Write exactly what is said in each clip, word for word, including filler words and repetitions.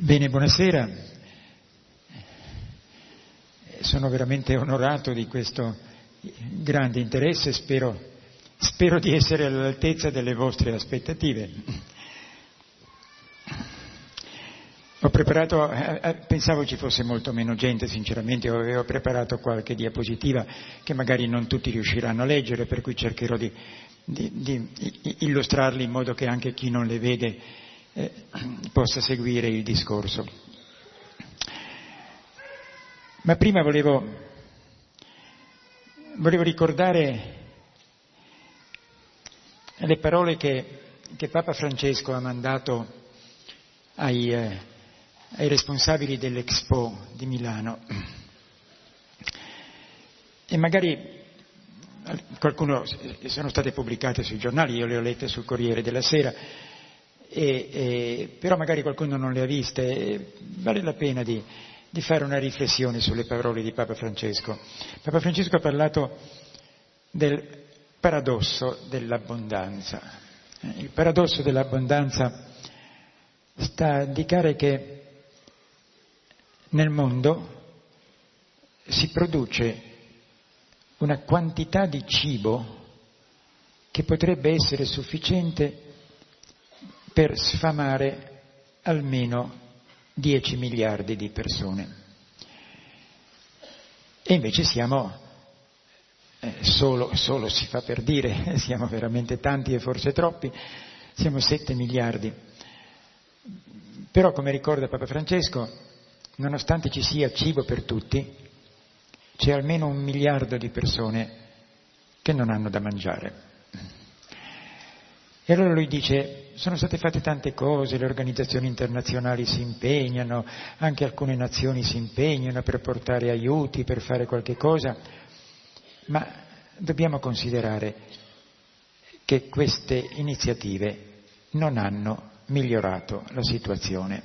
Bene, buonasera. Sono veramente onorato di questo grande interesse, spero, spero di essere all'altezza delle vostre aspettative. Ho preparato, eh, pensavo ci fosse molto meno gente, sinceramente, avevo preparato qualche diapositiva che magari non tutti riusciranno a leggere, per cui cercherò di, di, di illustrarli in modo che anche chi non le vede eh, possa seguire il discorso. Ma prima volevo, volevo ricordare le parole che, che Papa Francesco ha mandato ai, eh, ai responsabili dell'Expo di Milano. E magari qualcuno, sono state pubblicate sui giornali, io le ho lette sul Corriere della Sera, e, e, però magari qualcuno non le ha viste, e vale la pena di, di fare una riflessione sulle parole di Papa Francesco. Papa Francesco ha parlato del paradosso dell'abbondanza. Il paradosso dell'abbondanza sta a indicare che nel mondo si produce una quantità di cibo che potrebbe essere sufficiente per sfamare almeno dieci miliardi di persone. E invece siamo, eh, solo, solo si fa per dire, siamo veramente tanti e forse troppi, siamo sette miliardi. Però, come ricorda Papa Francesco, nonostante ci sia cibo per tutti, c'è almeno un miliardo di persone che non hanno da mangiare. E allora lui dice, sono state fatte tante cose, le organizzazioni internazionali si impegnano, anche alcune nazioni si impegnano per portare aiuti, per fare qualche cosa, ma dobbiamo considerare che queste iniziative non hanno migliorato la situazione.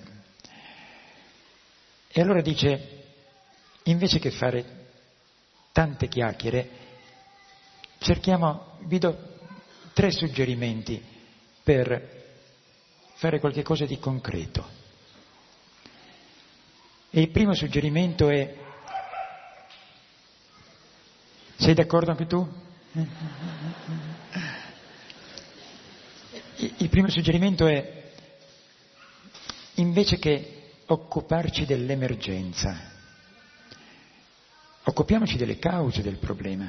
E allora dice, invece che fare tante chiacchiere, cerchiamo, vi do tre suggerimenti per fare qualche cosa di concreto. E il primo suggerimento è, sei d'accordo anche tu? Il primo suggerimento è, invece che occuparci dell'emergenza, occupiamoci delle cause del problema.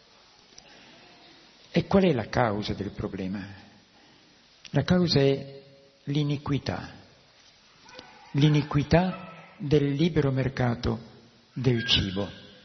E qual è la causa del problema? La causa è l'iniquità, l'iniquità del libero mercato del cibo.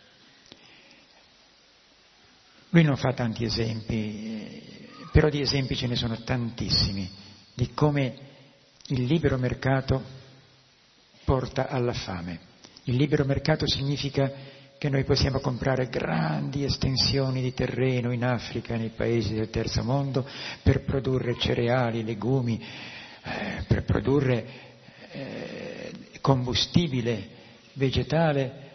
Lui non fa tanti esempi, però di esempi ce ne sono tantissimi, di come il libero mercato porta alla fame. Il libero mercato significa che noi possiamo comprare grandi estensioni di terreno in Africa, nei paesi del terzo mondo, per produrre cereali, legumi, eh, per produrre eh, combustibile vegetale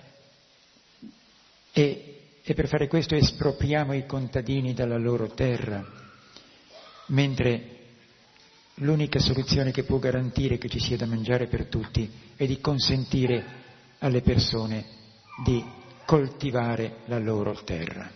e, e per fare questo espropriamo i contadini dalla loro terra, mentre l'unica soluzione che può garantire che ci sia da mangiare per tutti è di consentire alle persone di coltivare la loro terra.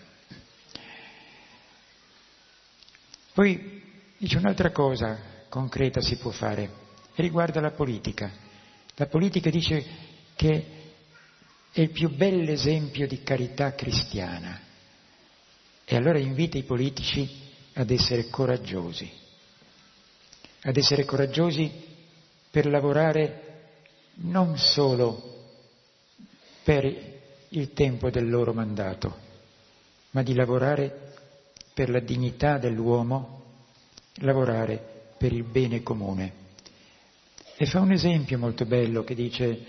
Poi dice un'altra cosa concreta si può fare, e riguarda la politica. La politica dice che è il più bel esempio di carità cristiana, e allora invita i politici ad essere coraggiosi, ad essere coraggiosi per lavorare non solo per il tempo del loro mandato, ma di lavorare per la dignità dell'uomo, lavorare per il bene comune. E fa un esempio molto bello che dice,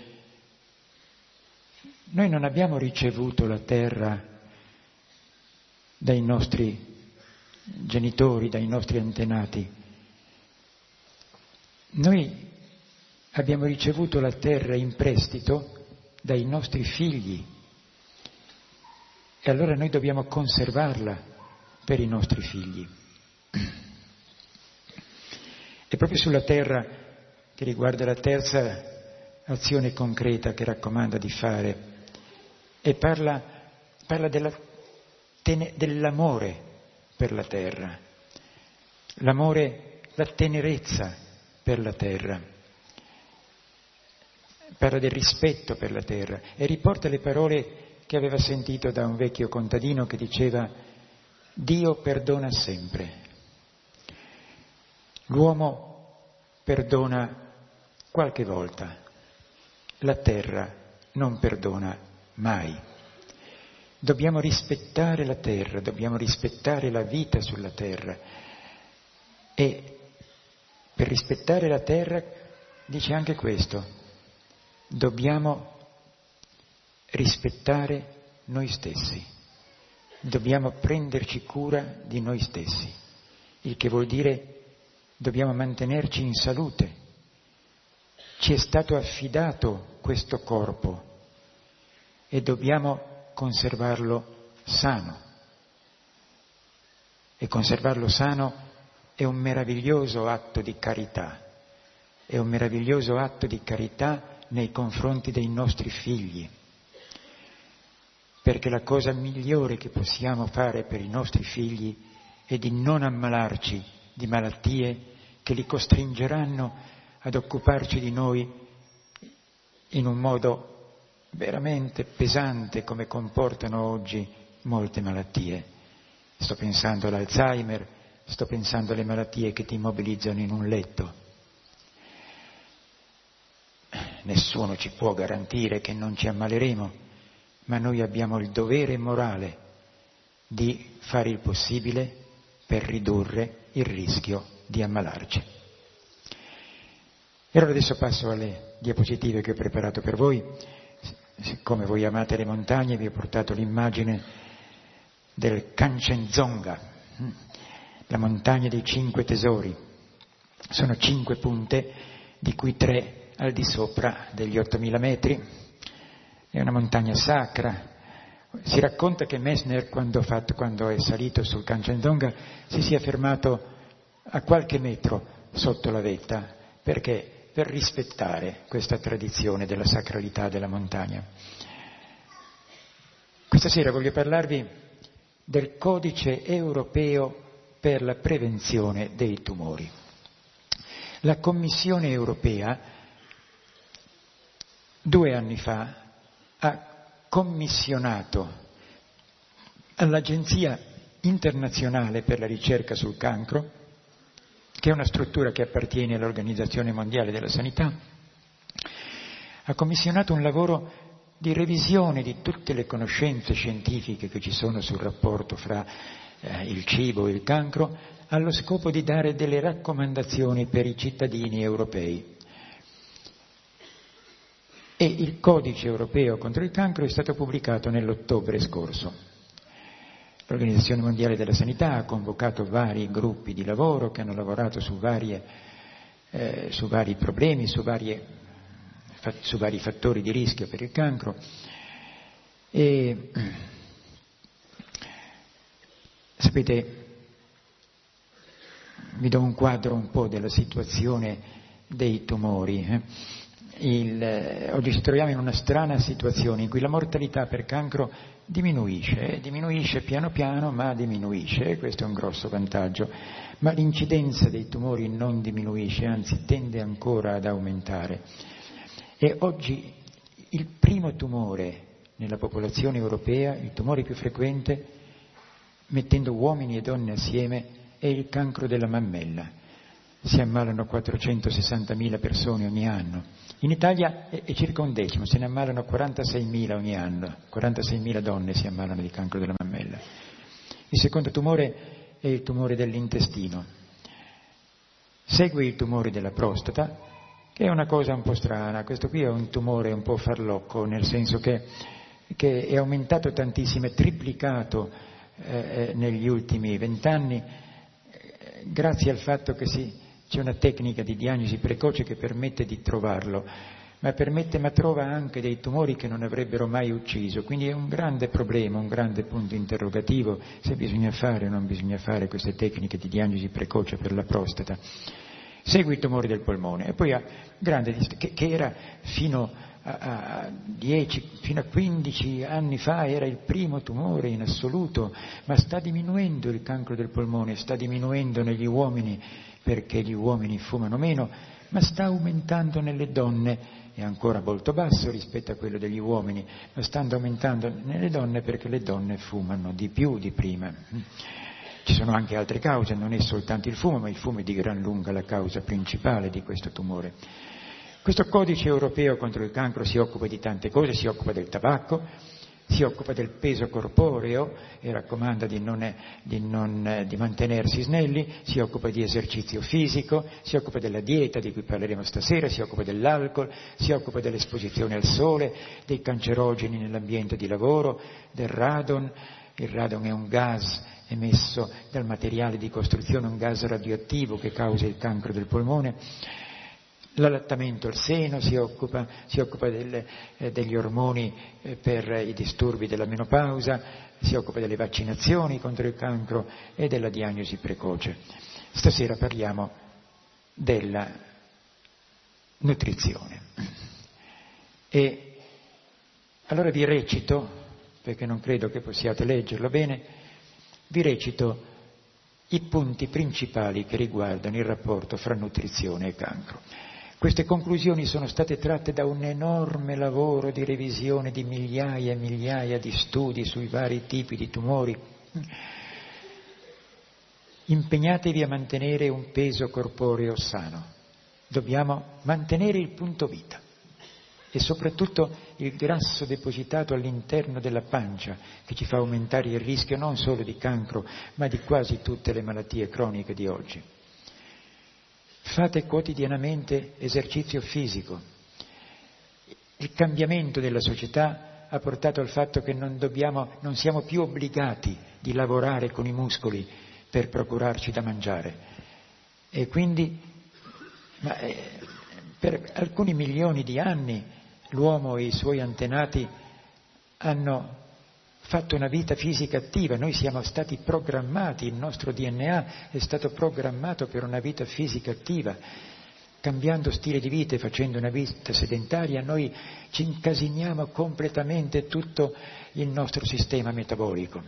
noi non abbiamo ricevuto la terra dai nostri genitori, dai nostri antenati, noi abbiamo ricevuto la terra in prestito dai nostri figli. E allora noi dobbiamo conservarla per i nostri figli. E proprio sulla terra, che riguarda la terza azione concreta che raccomanda di fare e parla, parla della, tene, dell'amore per la terra, l'amore, la tenerezza per la terra, parla del rispetto per la terra e riporta le parole che aveva sentito da un vecchio contadino che diceva: Dio perdona sempre. L'uomo perdona qualche volta, la terra non perdona mai. Dobbiamo rispettare la terra, dobbiamo rispettare la vita sulla terra e per rispettare la terra dice anche questo: dobbiamo rispettare noi stessi, dobbiamo prenderci cura di noi stessi, il che vuol dire dobbiamo mantenerci in salute. Ci è stato affidato questo corpo e dobbiamo conservarlo sano. E conservarlo sano è un meraviglioso atto di carità, è un meraviglioso atto di carità nei confronti dei nostri figli. Perché la cosa migliore che possiamo fare per i nostri figli è di non ammalarci di malattie che li costringeranno ad occuparci di noi in un modo veramente pesante, come comportano oggi molte malattie. Sto pensando all'Alzheimer, sto pensando alle malattie che ti immobilizzano in un letto. Nessuno ci può garantire che non ci ammaleremo, ma noi abbiamo il dovere morale di fare il possibile per ridurre il rischio di ammalarci. E allora adesso passo alle diapositive che ho preparato per voi. Siccome voi amate le montagne, vi ho portato l'immagine del Kanchenjunga, la montagna dei cinque tesori. Sono cinque punte, di cui tre al di sopra degli ottomila metri. È una montagna sacra. Si racconta che Messner, quando, fatto, quando è salito sul Kanchenjunga, si sia fermato a qualche metro sotto la vetta, perché per rispettare questa tradizione della sacralità della montagna. Questa sera voglio parlarvi del Codice europeo per la prevenzione dei tumori. La Commissione europea due anni fa ha commissionato all'Agenzia internazionale per la ricerca sul cancro, che è una struttura che appartiene all'Organizzazione Mondiale della Sanità, ha commissionato un lavoro di revisione di tutte le conoscenze scientifiche che ci sono sul rapporto fra eh, il cibo e il cancro, allo scopo di dare delle raccomandazioni per i cittadini europei. E il Codice europeo contro il cancro è stato pubblicato nell'ottobre scorso. L'Organizzazione Mondiale della Sanità ha convocato vari gruppi di lavoro che hanno lavorato su, varie, eh, su vari problemi, su, varie, fa, su vari fattori di rischio per il cancro. E sapete, vi do un quadro un po' della situazione dei tumori. Eh? Il, oggi ci troviamo in una strana situazione in cui la mortalità per cancro diminuisce, eh? diminuisce piano piano, ma diminuisce, e questo è un grosso vantaggio, ma l'incidenza dei tumori non diminuisce, anzi tende ancora ad aumentare. E oggi il primo tumore nella popolazione europea, il tumore più frequente, mettendo uomini e donne assieme, è il cancro della mammella. Si ammalano quattrocentosessantamila persone ogni anno. In Italia è circa un decimo, se ne ammalano quarantaseimila ogni anno, quarantaseimila donne si ammalano di cancro della mammella. Il secondo tumore è il tumore dell'intestino. Segue il tumore della prostata, che è una cosa un po' strana. Questo qui è un tumore un po' farlocco, nel senso che, che è aumentato tantissimo, è triplicato eh, negli ultimi vent'anni, eh, grazie al fatto che si... C'è una tecnica di diagnosi precoce che permette di trovarlo, ma permette, ma trova anche dei tumori che non avrebbero mai ucciso, quindi è un grande problema, un grande punto interrogativo se bisogna fare o non bisogna fare queste tecniche di diagnosi precoce per la prostata. segue i tumori del polmone e poi ha grande che, che era fino a, a dieci, fino a quindici anni fa era il primo tumore in assoluto, ma sta diminuendo il cancro del polmone, sta diminuendo negli uomini perché gli uomini fumano meno, ma sta aumentando nelle donne. È ancora molto basso rispetto a quello degli uomini, ma sta aumentando nelle donne perché le donne fumano di più di prima. Ci sono anche altre cause, non è soltanto il fumo, ma il fumo è di gran lunga la causa principale di questo tumore. Questo codice europeo contro il cancro si occupa di tante cose, si occupa del tabacco, si occupa del peso corporeo e raccomanda di, non, di, non, di mantenersi snelli, si occupa di esercizio fisico, si occupa della dieta di cui parleremo stasera, si occupa dell'alcol, si occupa dell'esposizione al sole, dei cancerogeni nell'ambiente di lavoro, del radon. Il radon è un gas emesso dal materiale di costruzione, un gas radioattivo che causa il cancro del polmone. L'allattamento al seno si occupa, si occupa del, eh, degli ormoni eh, per i disturbi della menopausa, si occupa delle vaccinazioni contro il cancro e della diagnosi precoce. Stasera parliamo della nutrizione. E allora vi recito, perché non credo che possiate leggerlo bene, vi recito i punti principali che riguardano il rapporto fra nutrizione e cancro. Queste conclusioni sono state tratte da un enorme lavoro di revisione di migliaia e migliaia di studi sui vari tipi di tumori. Impegnatevi a mantenere un peso corporeo sano. Dobbiamo mantenere il punto vita e soprattutto il grasso depositato all'interno della pancia che ci fa aumentare il rischio non solo di cancro ma di quasi tutte le malattie croniche di oggi. Fate quotidianamente esercizio fisico. Il cambiamento della società ha portato al fatto che non dobbiamo, non siamo più obbligati di lavorare con i muscoli per procurarci da mangiare. E quindi, ma, eh, per alcuni milioni di anni l'uomo e i suoi antenati hanno fatto una vita fisica attiva, noi siamo stati programmati, il nostro D N A è stato programmato per una vita fisica attiva. Cambiando stile di vita e facendo una vita sedentaria noi ci incasiniamo completamente tutto il nostro sistema metabolico.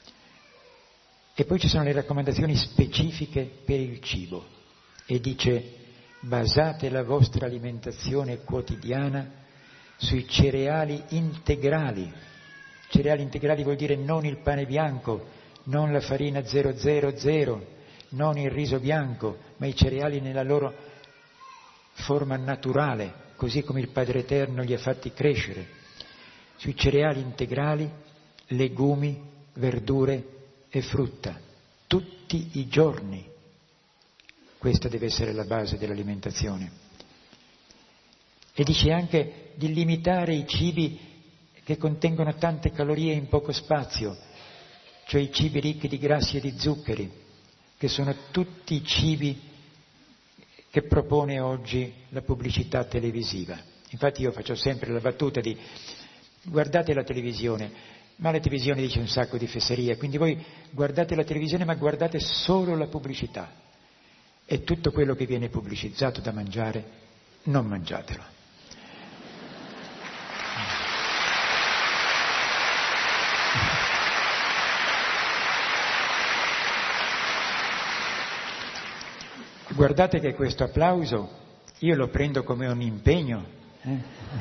E poi ci sono le raccomandazioni specifiche per il cibo e dice: basate la vostra alimentazione quotidiana sui cereali integrali. Cereali integrali vuol dire non il pane bianco, non la farina zero zero zero, non il riso bianco, ma i cereali nella loro forma naturale, così come il Padre Eterno li ha fatti crescere. Sui cereali integrali, legumi, verdure e frutta, tutti i giorni. Questa deve essere la base dell'alimentazione. E dice anche di limitare i cibi che contengono tante calorie in poco spazio, cioè i cibi ricchi di grassi e di zuccheri, che sono tutti i cibi che propone oggi la pubblicità televisiva. Infatti io faccio sempre la battuta di guardate la televisione, ma la televisione dice un sacco di fesserie, quindi voi guardate la televisione ma guardate solo la pubblicità e tutto quello che viene pubblicizzato da mangiare non mangiatelo. Guardate che questo applauso io lo prendo come un impegno. Eh?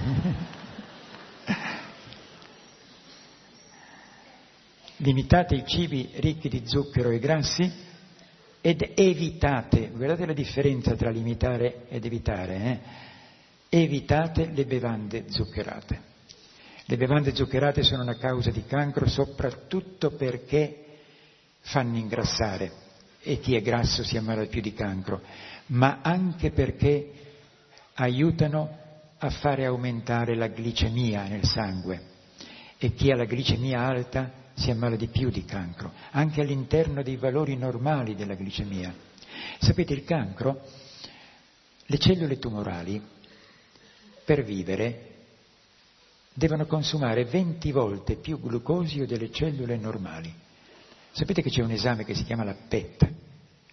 Limitate i cibi ricchi di zucchero e grassi ed evitate, guardate la differenza tra limitare ed evitare, eh? Evitate le bevande zuccherate. Le bevande zuccherate sono una causa di cancro soprattutto perché fanno ingrassare. E chi è grasso si ammala più di cancro, ma anche perché aiutano a fare aumentare la glicemia nel sangue e chi ha la glicemia alta si ammala di più di cancro, anche all'interno dei valori normali della glicemia. Sapete, il cancro, le cellule tumorali per vivere devono consumare venti volte più glucosio delle cellule normali. Sapete che c'è un esame che si chiama la P E T,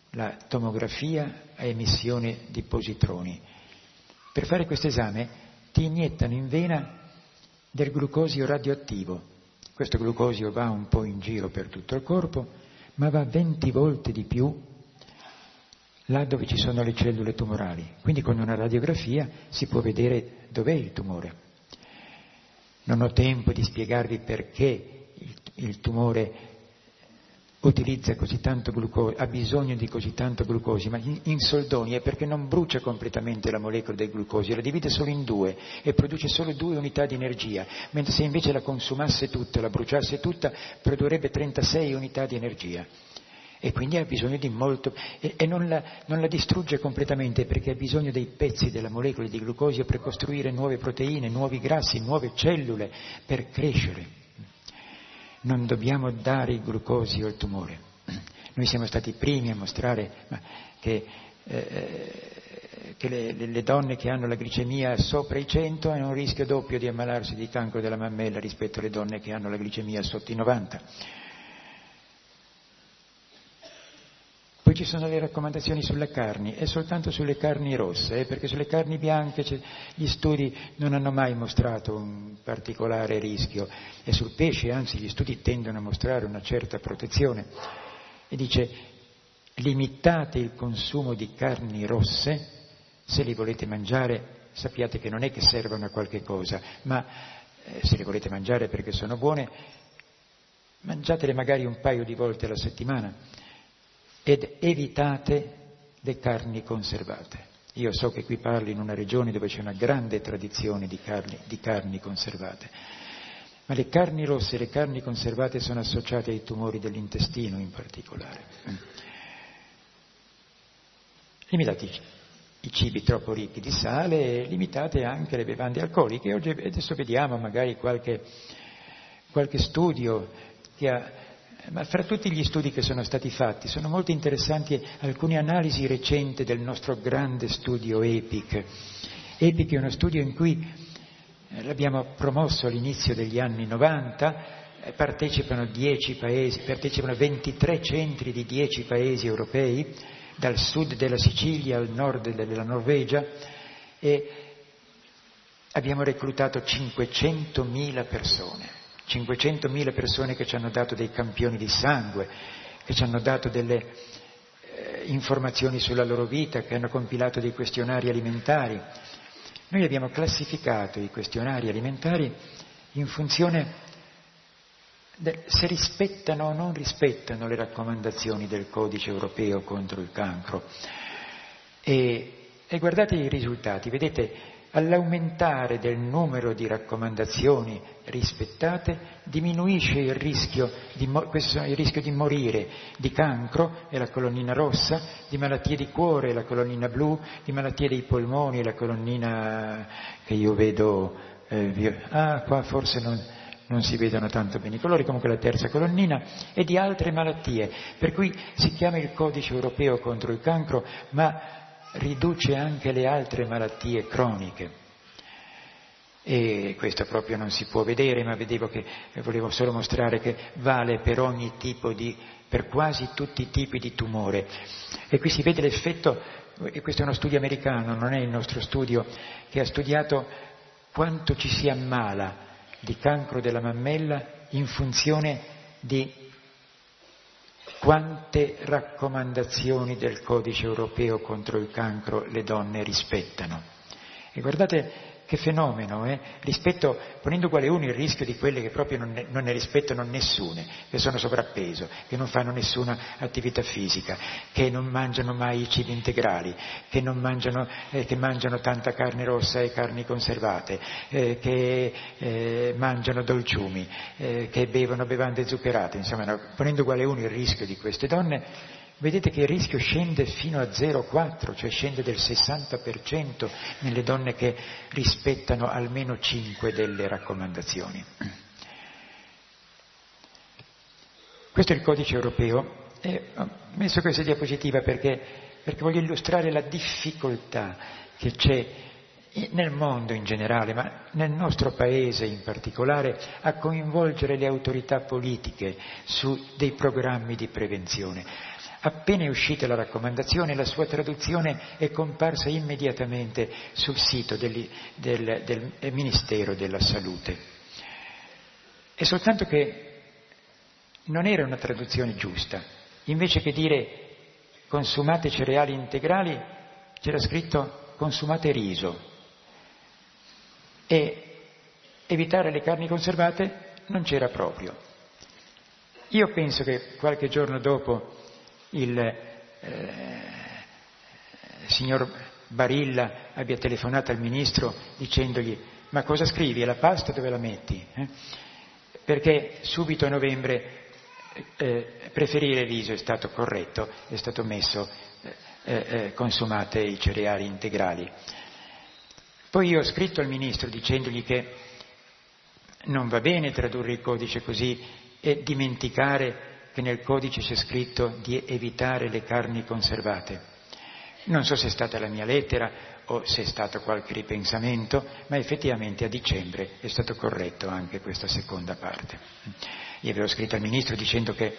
la tomografia a emissione di positroni. Per fare questo esame ti iniettano in vena del glucosio radioattivo. Questo glucosio va un po' in giro per tutto il corpo, ma va venti volte di più là dove ci sono le cellule tumorali. Quindi con una radiografia si può vedere dov'è il tumore. Non ho tempo di spiegarvi perché il, il tumore utilizza così tanto glucosio, ha bisogno di così tanto glucosio, ma in, in soldoni è perché non brucia completamente la molecola del glucosio, la divide solo in due e produce solo due unità di energia, mentre se invece la consumasse tutta, la bruciasse tutta, produrrebbe trentasei unità di energia. E quindi ha bisogno di molto, e, e non, la, non la distrugge completamente perché ha bisogno dei pezzi della molecola di glucosio per costruire nuove proteine, nuovi grassi, nuove cellule, per crescere. Non dobbiamo dare il glucosio al tumore. Noi siamo stati i primi a mostrare che, eh, che le, le donne che hanno la glicemia sopra i cento hanno un rischio doppio di ammalarsi di cancro della mammella rispetto alle donne che hanno la glicemia sotto i novanta. Poi ci sono le raccomandazioni sulle carni, e soltanto sulle carni rosse, eh, perché sulle carni bianche gli studi non hanno mai mostrato un particolare rischio, e sul pesce anzi gli studi tendono a mostrare una certa protezione. E dice: limitate il consumo di carni rosse, se li volete mangiare sappiate che non è che servono a qualche cosa, ma eh, se le volete mangiare perché sono buone, mangiatele magari un paio di volte alla settimana. Ed evitate le carni conservate. Io so che qui parlo in una regione dove c'è una grande tradizione di carni, di carni conservate, ma le carni rosse e le carni conservate sono associate ai tumori dell'intestino in particolare. Limitate i cibi troppo ricchi di sale e limitate anche le bevande alcoliche. Oggi, adesso vediamo magari qualche, qualche studio che ha... Ma fra tutti gli studi che sono stati fatti sono molto interessanti alcune analisi recenti del nostro grande studio EPIC. EPIC è uno studio in cui l'abbiamo promosso all'inizio degli anni novanta, partecipano dieci paesi, partecipano ventitré centri di dieci paesi europei, dal sud della Sicilia al nord della Norvegia, e abbiamo reclutato cinquecentomila persone. cinquecentomila persone che ci hanno dato dei campioni di sangue, che ci hanno dato delle eh, informazioni sulla loro vita, che hanno compilato dei questionari alimentari. Noi abbiamo classificato i questionari alimentari in funzione de, se rispettano o non rispettano le raccomandazioni del Codice europeo contro il cancro. E, e guardate i risultati, vedete, all'aumentare del numero di raccomandazioni rispettate diminuisce il rischio di, questo è il rischio di morire di cancro, è la colonnina rossa, di malattie di cuore, è la colonnina blu, di malattie dei polmoni, è la colonnina che io vedo, eh, ah qua forse non, non si vedono tanto bene i colori, comunque la terza colonnina, e di altre malattie, per cui si chiama il Codice europeo contro il cancro, ma riduce anche le altre malattie croniche. E questo proprio non si può vedere, ma vedevo che volevo solo mostrare che vale per ogni tipo di, per quasi tutti i tipi di tumore. E qui si vede l'effetto, e questo è uno studio americano, non è il nostro studio, che ha studiato quanto ci si ammala di cancro della mammella in funzione di quante raccomandazioni del Codice europeo contro il cancro le donne rispettano. E guardate che fenomeno, eh? Rispetto, ponendo uguale uno il rischio di quelle che proprio non ne, non ne rispettano nessune, che sono sovrappeso, che non fanno nessuna attività fisica, che non mangiano mai i cibi integrali, che non mangiano, eh, che mangiano tanta carne rossa e carni conservate, eh, che eh, mangiano dolciumi, eh, che bevono bevande zuccherate, insomma, no, ponendo uguale uno il rischio di queste donne, vedete che il rischio scende fino a zero virgola quattro, cioè scende del sessanta per cento nelle donne che rispettano almeno cinque delle raccomandazioni. Questo è il Codice europeo, e ho messo questa diapositiva perché, perché voglio illustrare la difficoltà che c'è nel mondo in generale, ma nel nostro paese in particolare, a coinvolgere le autorità politiche su dei programmi di prevenzione. Appena è uscita la raccomandazione, la sua traduzione è comparsa immediatamente sul sito del, del, del Ministero della Salute. È soltanto che non era una traduzione giusta. Invece che dire consumate cereali integrali, c'era scritto consumate riso. E evitare le carni conservate non c'era proprio. Io penso che qualche giorno dopo il eh, signor Barilla abbia telefonato al ministro dicendogli: ma cosa scrivi? E la pasta dove la metti? Eh? Perché subito a novembre eh, preferire il riso è stato corretto, è stato messo eh, eh, consumate i cereali integrali. Poi io ho scritto al ministro dicendogli che non va bene tradurre il codice così e dimenticare che nel codice c'è scritto di evitare le carni conservate. Non so se è stata la mia lettera o se è stato qualche ripensamento, ma effettivamente a dicembre è stato corretto anche questa seconda parte. Io avevo scritto al Ministro dicendo che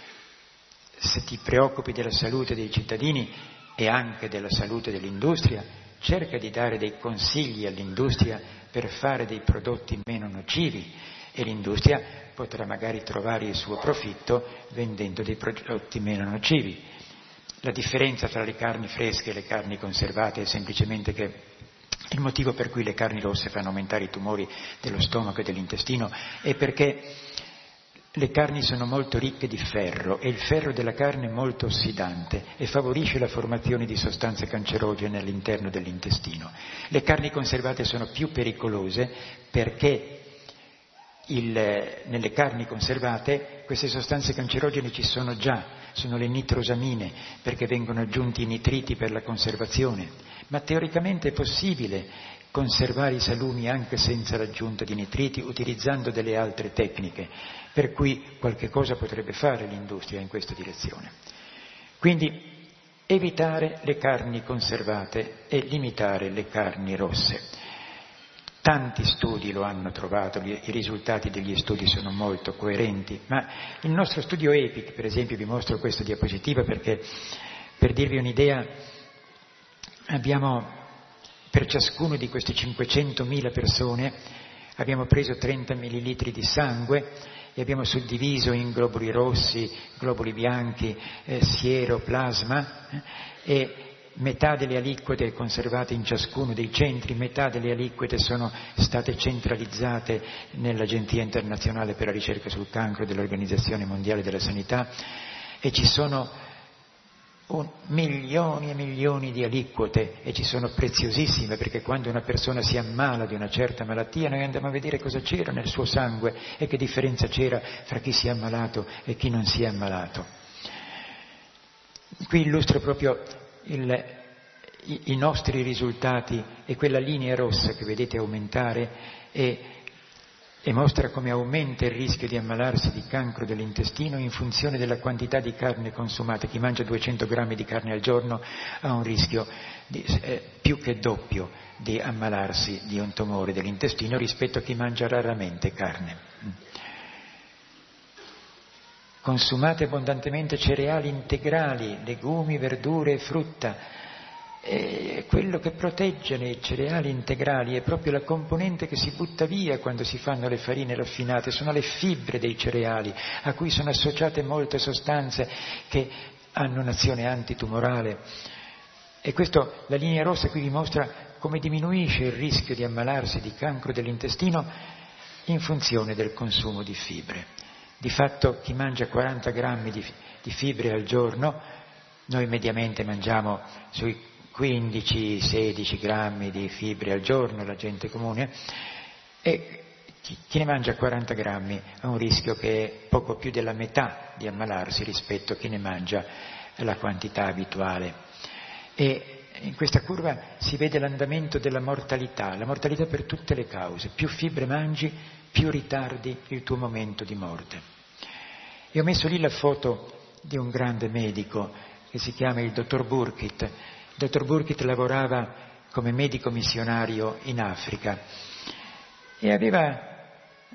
se ti preoccupi della salute dei cittadini e anche della salute dell'industria, cerca di dare dei consigli all'industria per fare dei prodotti meno nocivi, e l'industria potrà magari trovare il suo profitto vendendo dei prodotti meno nocivi. La differenza tra le carni fresche e le carni conservate è semplicemente che il motivo per cui le carni rosse fanno aumentare i tumori dello stomaco e dell'intestino è perché le carni sono molto ricche di ferro e il ferro della carne è molto ossidante e favorisce la formazione di sostanze cancerogene all'interno dell'intestino. Le carni conservate sono più pericolose perché Il, nelle carni conservate queste sostanze cancerogene ci sono già, sono le nitrosamine, perché vengono aggiunti i nitriti per la conservazione, ma teoricamente è possibile conservare i salumi anche senza l'aggiunta di nitriti utilizzando delle altre tecniche, per cui qualche cosa potrebbe fare l'industria in questa direzione. Quindi evitare le carni conservate e limitare le carni rosse. Tanti studi lo hanno trovato, i risultati degli studi sono molto coerenti, ma il nostro studio EPIC, per esempio, vi mostro questa diapositiva perché, per dirvi un'idea, abbiamo per ciascuno di queste cinquecentomila persone, abbiamo preso trenta millilitri di sangue e abbiamo suddiviso in globuli rossi, globuli bianchi, eh, siero, plasma eh, e metà delle aliquote conservate in ciascuno dei centri, metà delle aliquote sono state centralizzate nell'Agenzia internazionale per la ricerca sul cancro dell'Organizzazione Mondiale della Sanità e ci sono un, milioni e milioni di aliquote e ci sono preziosissime perché quando una persona si ammala di una certa malattia noi andiamo a vedere cosa c'era nel suo sangue e che differenza c'era fra chi si è ammalato e chi non si è ammalato. Qui illustro proprio Il, i, i nostri risultati e quella linea rossa che vedete aumentare e, e mostra come aumenta il rischio di ammalarsi di cancro dell'intestino in funzione della quantità di carne consumata. Chi mangia duecento grammi di carne al giorno ha un rischio di, eh, più che doppio di ammalarsi di un tumore dell'intestino rispetto a chi mangia raramente carne. Consumate abbondantemente cereali integrali, legumi, verdure e frutta. E quello che protegge nei cereali integrali è proprio la componente che si butta via quando si fanno le farine raffinate, sono le fibre dei cereali a cui sono associate molte sostanze che hanno un'azione antitumorale. E questo, la linea rossa qui vi mostra come diminuisce il rischio di ammalarsi di cancro dell'intestino in funzione del consumo di fibre. Di fatto chi mangia quaranta grammi di, di fibre al giorno, noi mediamente mangiamo sui quindici sedici grammi di fibre al giorno, la gente comune, e chi, chi ne mangia quaranta grammi ha un rischio che è poco più della metà di ammalarsi rispetto a chi ne mangia la quantità abituale. E in questa curva si vede l'andamento della mortalità, la mortalità per tutte le cause. Più fibre mangi, più ritardi il tuo momento di morte. E ho messo lì la foto di un grande medico che si chiama il dottor Burkitt. Il dottor Burkitt lavorava come medico missionario in Africa e aveva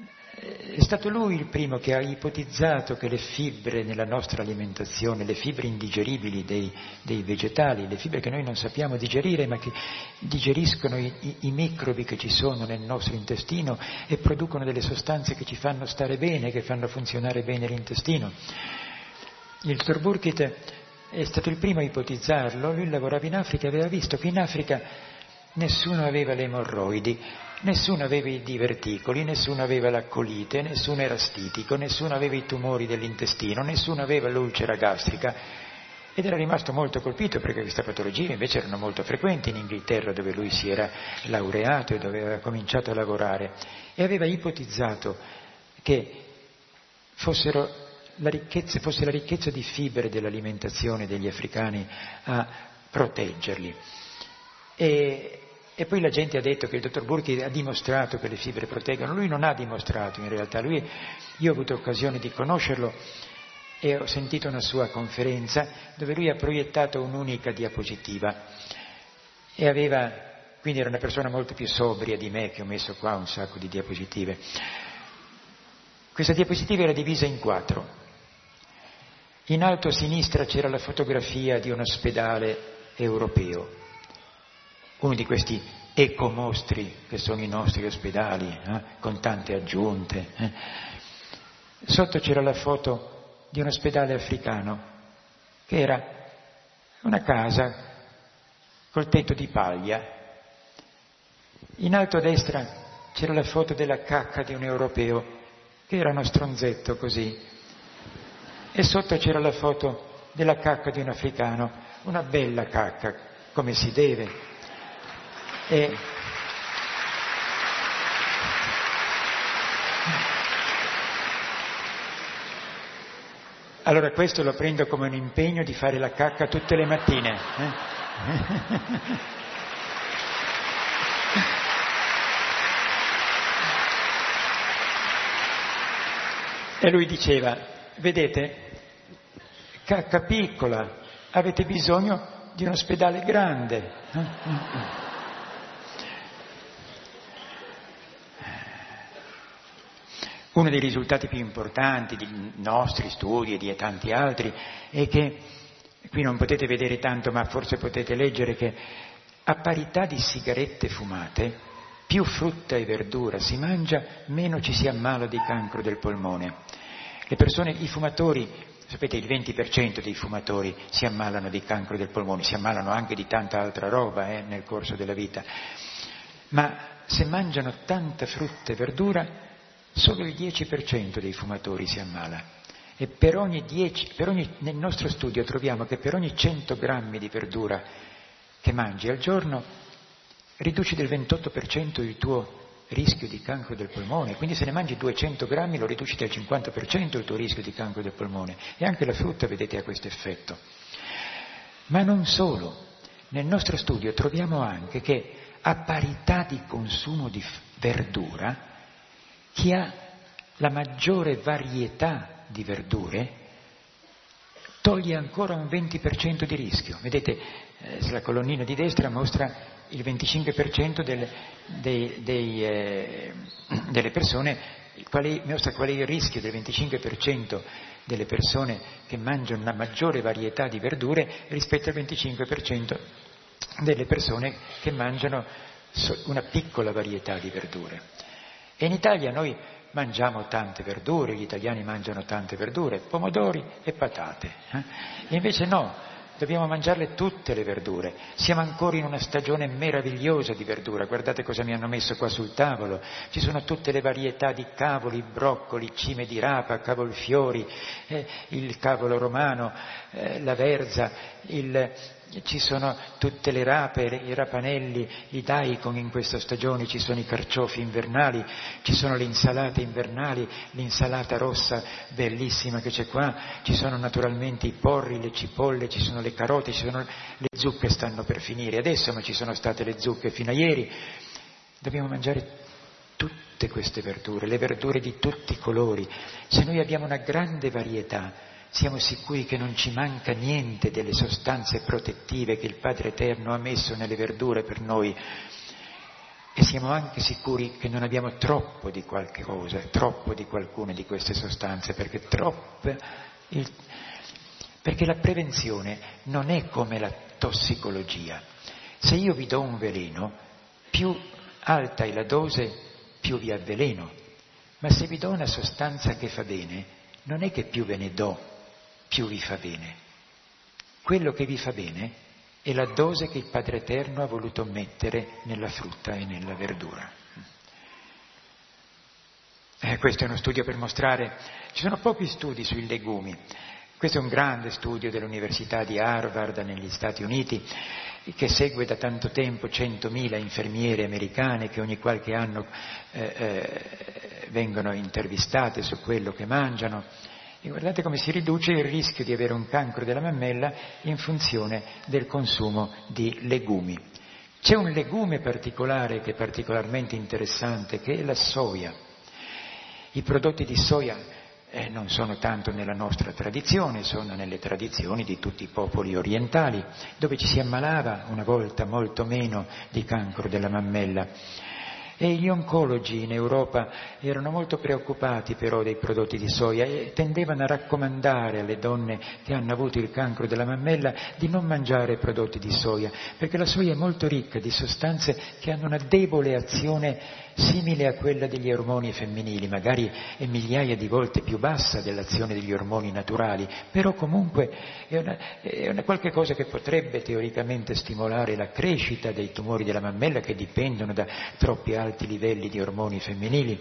è stato lui il primo che ha ipotizzato che le fibre nella nostra alimentazione, le fibre indigeribili dei, dei vegetali, le fibre che noi non sappiamo digerire ma che digeriscono i, i, i microbi che ci sono nel nostro intestino e producono delle sostanze che ci fanno stare bene, che fanno funzionare bene l'intestino. Il dottor Burkitt è stato il primo a ipotizzarlo, lui lavorava in Africa e aveva visto che in Africa nessuno aveva le emorroidi, nessuno aveva i diverticoli, nessuno aveva la colite, nessuno era stitico, nessuno aveva i tumori dell'intestino, nessuno aveva l'ulcera gastrica ed era rimasto molto colpito perché queste patologie invece erano molto frequenti in Inghilterra dove lui si era laureato e dove aveva cominciato a lavorare e aveva ipotizzato che fossero la ricchezza, fosse la ricchezza di fibre dell'alimentazione degli africani a proteggerli. E, e poi la gente ha detto che il dottor Burkitt ha dimostrato che le fibre proteggono. Lui non ha dimostrato in realtà, lui, io ho avuto occasione di conoscerlo e ho sentito una sua conferenza dove lui ha proiettato un'unica diapositiva e aveva, quindi era una persona molto più sobria di me che ho messo qua un sacco di diapositive. Questa diapositiva era divisa in quattro. In alto a sinistra c'era la fotografia di un ospedale europeo, uno di questi ecomostri che sono i nostri ospedali, eh, con tante aggiunte. Eh. Sotto c'era la foto di un ospedale africano, che era una casa col tetto di paglia. In alto a destra c'era la foto della cacca di un europeo, che era uno stronzetto così. E sotto c'era la foto della cacca di un africano, una bella cacca, come si deve. E allora questo lo prendo come un impegno di fare la cacca tutte le mattine. Eh? E lui diceva, vedete, cacca piccola, avete bisogno di un ospedale grande. Eh? Uno dei risultati più importanti dei nostri studi e di tanti altri è che, qui non potete vedere tanto ma forse potete leggere che a parità di sigarette fumate, più frutta e verdura si mangia, meno ci si ammala di cancro del polmone. Le persone, i fumatori, sapete il venti per cento dei fumatori si ammalano di cancro del polmone, si ammalano anche di tanta altra roba eh, nel corso della vita, ma se mangiano tanta frutta e verdura solo il dieci per cento dei fumatori si ammala e per ogni dieci, per ogni, nel nostro studio troviamo che per ogni cento grammi di verdura che mangi al giorno riduci del ventotto per cento il tuo rischio di cancro del polmone, quindi se ne mangi duecento grammi lo riduci del cinquanta per cento il tuo rischio di cancro del polmone e anche la frutta vedete ha questo effetto. Ma non solo, nel nostro studio troviamo anche che a parità di consumo di verdura chi ha la maggiore varietà di verdure toglie ancora un venti per cento di rischio. Vedete, eh, la colonnina di destra mostra il venticinque per cento del, dei, dei, eh, delle persone, quali, mostra qual è il rischio del venticinque per cento delle persone che mangiano una maggiore varietà di verdure rispetto al venticinque per cento delle persone che mangiano una piccola varietà di verdure. E in Italia noi mangiamo tante verdure, gli italiani mangiano tante verdure, pomodori e patate. Eh? E invece no, dobbiamo mangiarle tutte le verdure. Siamo ancora in una stagione meravigliosa di verdura. Guardate cosa mi hanno messo qua sul tavolo. Ci sono tutte le varietà di cavoli, broccoli, cime di rapa, cavolfiori, eh, il cavolo romano, eh, la verza, il... Ci sono tutte le rape, i rapanelli, i daikon in questa stagione, ci sono i carciofi invernali, ci sono le insalate invernali, l'insalata rossa bellissima che c'è qua, ci sono naturalmente i porri, le cipolle, ci sono le carote, ci sono le zucche stanno per finire adesso, ma ci sono state le zucche fino a ieri. Dobbiamo mangiare tutte queste verdure, le verdure di tutti i colori. Se noi abbiamo una grande varietà, siamo sicuri che non ci manca niente delle sostanze protettive che il Padre Eterno ha messo nelle verdure per noi. e siamo anche sicuri che non abbiamo troppo di qualche cosa, troppo di qualcuna di queste sostanze, perché troppe, il, perché la prevenzione non è come la tossicologia. Se io vi do un veleno, più alta è la dose, più vi avveleno, ma se vi do una sostanza che fa bene, non è che più ve ne do, più vi fa bene. Quello che vi fa bene è la dose che il Padre Eterno ha voluto mettere nella frutta e nella verdura. Eh, questo è uno studio per mostrare, ci sono pochi studi sui legumi. Questo è un grande studio dell'Università di Harvard negli Stati Uniti, che segue da tanto tempo centomila infermiere americane che ogni qualche anno eh, eh, vengono intervistate su quello che mangiano. E guardate come si riduce il rischio di avere un cancro della mammella in funzione del consumo di legumi. C'è un legume particolare che è particolarmente interessante, che è la soia. I prodotti di soia eh, non sono tanto nella nostra tradizione, sono nelle tradizioni di tutti i popoli orientali, dove ci si ammalava una volta molto meno di cancro della mammella. E gli oncologi in Europa erano molto preoccupati però dei prodotti di soia e tendevano a raccomandare alle donne che hanno avuto il cancro della mammella di non mangiare prodotti di soia, perché la soia è molto ricca di sostanze che hanno una debole azione simile a quella degli ormoni femminili, magari è migliaia di volte più bassa dell'azione degli ormoni naturali, però comunque è una, è una qualche cosa che potrebbe teoricamente stimolare la crescita dei tumori della mammella che dipendono da troppi alti livelli di ormoni femminili.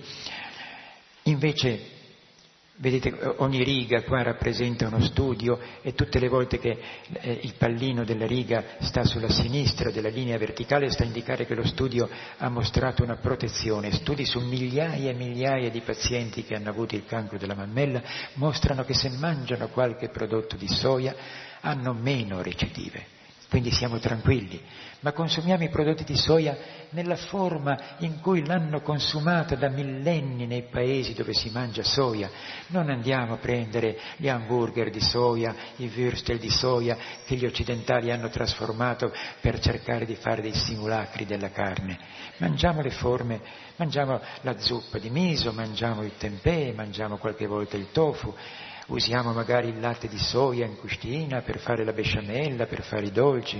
Invece, vedete, ogni riga qua rappresenta uno studio e tutte le volte che eh, il pallino della riga sta sulla sinistra della linea verticale sta a indicare che lo studio ha mostrato una protezione. Studi su migliaia e migliaia di pazienti che hanno avuto il cancro della mammella mostrano che se mangiano qualche prodotto di soia hanno meno recidive. Quindi siamo tranquilli, ma consumiamo i prodotti di soia nella forma in cui l'hanno consumata da millenni nei paesi dove si mangia soia. Non andiamo a prendere gli hamburger di soia, i würstel di soia che gli occidentali hanno trasformato per cercare di fare dei simulacri della carne. Mangiamo le forme, mangiamo la zuppa di miso, mangiamo il tempeh, mangiamo qualche volta il tofu. Usiamo magari il latte di soia in custina per fare la besciamella, per fare i dolci.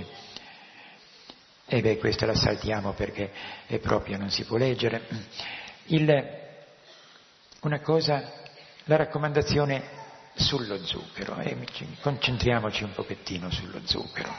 E beh, questa la saltiamo perché è proprio, non si può leggere. Il, una cosa, la raccomandazione sullo zucchero, e concentriamoci un pochettino sullo zucchero.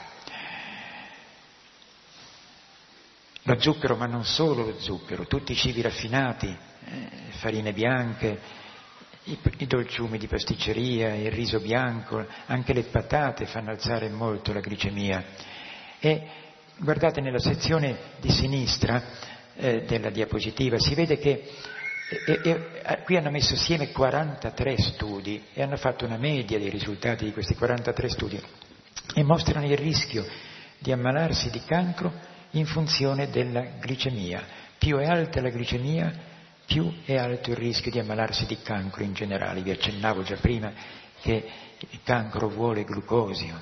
Lo zucchero, ma non solo lo zucchero, tutti i cibi raffinati, eh, farine bianche, I, i dolciumi di pasticceria, il riso bianco, anche le patate fanno alzare molto la glicemia. E guardate nella sezione di sinistra eh, della diapositiva, si vede che e, e, qui hanno messo assieme quarantatré studi e hanno fatto una media dei risultati di questi quarantatré studi e mostrano il rischio di ammalarsi di cancro in funzione della glicemia. Più è alta la glicemia, più è alto il rischio di ammalarsi di cancro in generale. Vi accennavo già prima che il cancro vuole glucosio.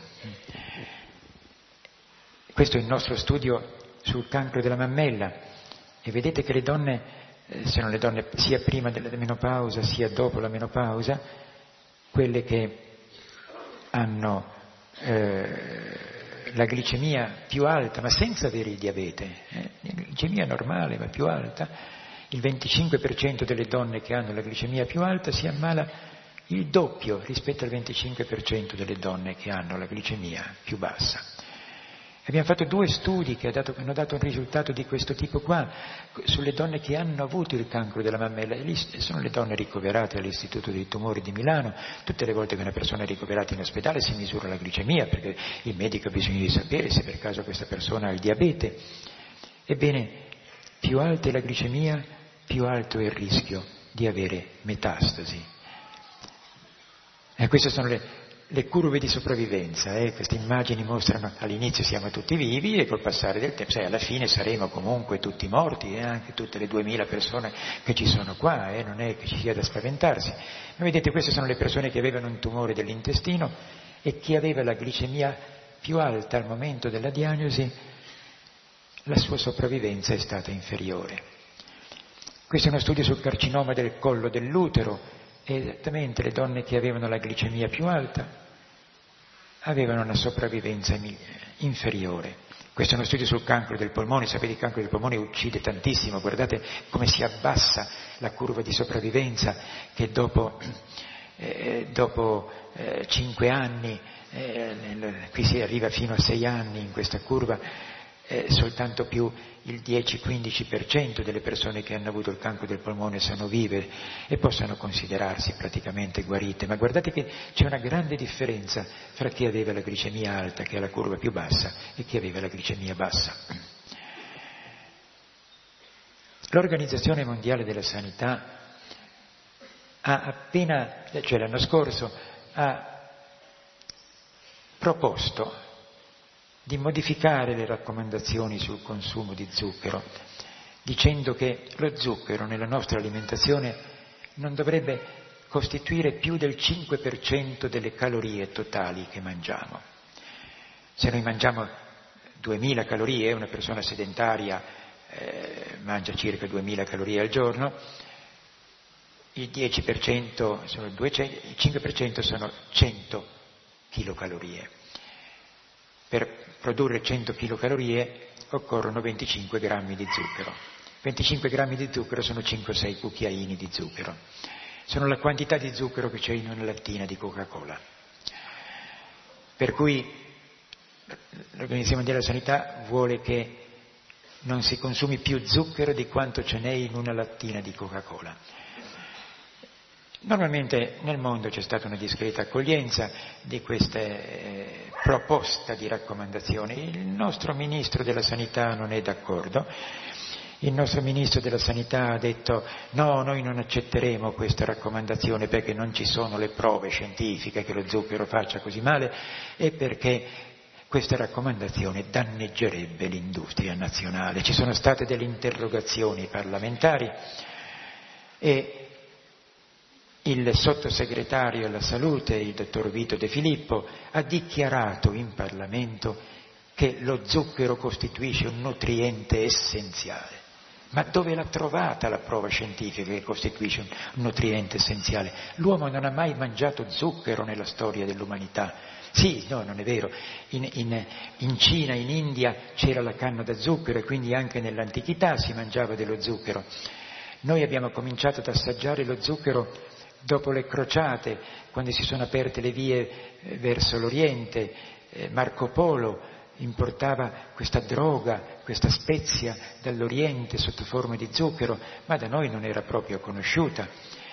Questo è il nostro studio sul cancro della mammella e vedete che le donne, eh, sono le donne sia prima della menopausa sia dopo la menopausa, quelle che hanno eh, la glicemia più alta, ma senza avere il diabete, eh, la glicemia normale ma più alta, il venticinque per cento delle donne che hanno la glicemia più alta si ammala il doppio rispetto al venticinque per cento delle donne che hanno la glicemia più bassa. Abbiamo fatto due studi che hanno dato un risultato di questo tipo qua, sulle donne che hanno avuto il cancro della mammella. Sono le donne ricoverate all'Istituto dei Tumori di Milano. Tutte le volte che una persona è ricoverata in ospedale si misura la glicemia, perché il medico ha bisogno di sapere se per caso questa persona ha il diabete. Ebbene, più alta è la glicemia, più alto è il rischio di avere metastasi. E queste sono le, le curve di sopravvivenza. Eh? Queste immagini mostrano all'inizio siamo tutti vivi e col passare del tempo, sai, alla fine saremo comunque tutti morti, eh? Anche tutte le duemila persone che ci sono qua, eh? Non è che ci sia da spaventarsi. Ma vedete, queste sono le persone che avevano un tumore dell'intestino e chi aveva la glicemia più alta al momento della diagnosi la sua sopravvivenza è stata inferiore. Questo è uno studio sul carcinoma del collo dell'utero, e esattamente le donne che avevano la glicemia più alta avevano una sopravvivenza inferiore. Questo è uno studio sul cancro del polmone. Sapete, il cancro del polmone uccide tantissimo, guardate come si abbassa la curva di sopravvivenza, che dopo, eh, dopo eh, cinque anni, eh, qui si arriva fino a sei anni in questa curva, eh, soltanto più il dieci-quindici per cento delle persone che hanno avuto il cancro del polmone sono vive e possono considerarsi praticamente guarite. Ma guardate che c'è una grande differenza fra chi aveva la glicemia alta, che ha la curva più bassa, e chi aveva la glicemia bassa. L'Organizzazione Mondiale della Sanità ha appena, cioè l'anno scorso, ha proposto di modificare le raccomandazioni sul consumo di zucchero, dicendo che lo zucchero nella nostra alimentazione non dovrebbe costituire più del cinque per cento delle calorie totali che mangiamo. Se noi mangiamo duemila calorie, una persona sedentaria eh, mangia circa duemila calorie al giorno, il dieci per cento sono duecento, il cinque per cento sono cento chilocalorie. Per produrre cento chilocalorie occorrono venticinque grammi di zucchero. venticinque grammi di zucchero sono cinque sei cucchiaini di zucchero. Sono la quantità di zucchero che c'è in una lattina di Coca-Cola. Per cui l'Organizzazione Mondiale della Sanità vuole che non si consumi più zucchero di quanto ce n'è in una lattina di Coca-Cola. Normalmente nel mondo c'è stata una discreta accoglienza di questa eh, proposta di raccomandazione. Il nostro Ministro della Sanità non è d'accordo. Il nostro Ministro della Sanità ha detto no, noi non accetteremo questa raccomandazione perché non ci sono le prove scientifiche che lo zucchero faccia così male e perché questa raccomandazione danneggerebbe l'industria nazionale. Ci sono state delle interrogazioni parlamentari e il sottosegretario alla salute, il dottor Vito De Filippo, ha dichiarato in Parlamento che lo zucchero costituisce un nutriente essenziale. Ma dove l'ha trovata la prova scientifica che costituisce un nutriente essenziale? L'uomo non ha mai mangiato zucchero nella storia dell'umanità. Sì, no, non è vero. In, in, in Cina, in India c'era la canna da zucchero e quindi anche nell'antichità si mangiava dello zucchero. Noi abbiamo cominciato ad assaggiare lo zucchero dopo le crociate, quando si sono aperte le vie verso l'Oriente. Marco Polo importava questa droga, questa spezia dall'Oriente sotto forma di zucchero, ma da noi non era proprio conosciuta.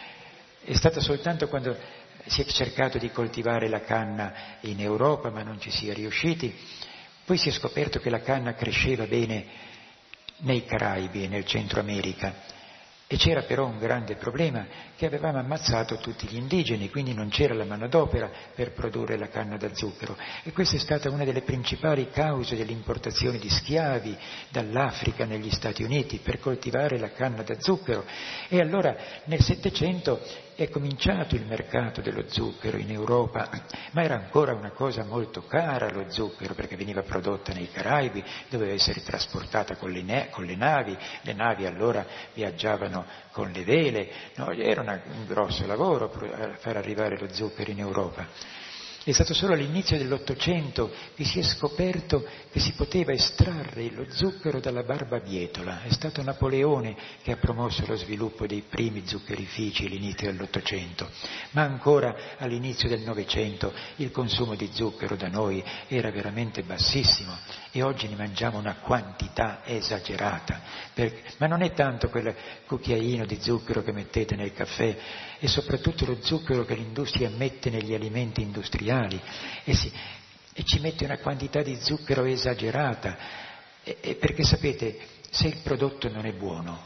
È stato soltanto quando si è cercato di coltivare la canna in Europa, ma non ci si è riusciti. Poi si è scoperto che la canna cresceva bene nei Caraibi e nel Centro America. E c'era però un grande problema, che avevamo ammazzato tutti gli indigeni, quindi non c'era la manodopera per produrre la canna da zucchero. E questa è stata una delle principali cause dell'importazione di schiavi dall'Africa negli Stati Uniti per coltivare la canna da zucchero. E allora nel Settecento è cominciato il mercato dello zucchero in Europa, ma era ancora una cosa molto cara lo zucchero, perché veniva prodotta nei Caraibi, doveva essere trasportata con le, ne- con le navi, le navi allora viaggiavano con le vele, no? Era una, un grosso lavoro per far arrivare lo zucchero in Europa. È stato solo all'inizio dell'Ottocento che si è scoperto che si poteva estrarre lo zucchero dalla barbabietola. È stato Napoleone che ha promosso lo sviluppo dei primi zuccherifici all'inizio dell'Ottocento, ma ancora all'inizio del Novecento il consumo di zucchero da noi era veramente bassissimo e oggi ne mangiamo una quantità esagerata. Per... Ma non è tanto quel cucchiaino di zucchero che mettete nel caffè, è soprattutto lo zucchero che l'industria mette negli alimenti industriali e, si, e ci mette una quantità di zucchero esagerata, e, e perché sapete, se il prodotto non è buono,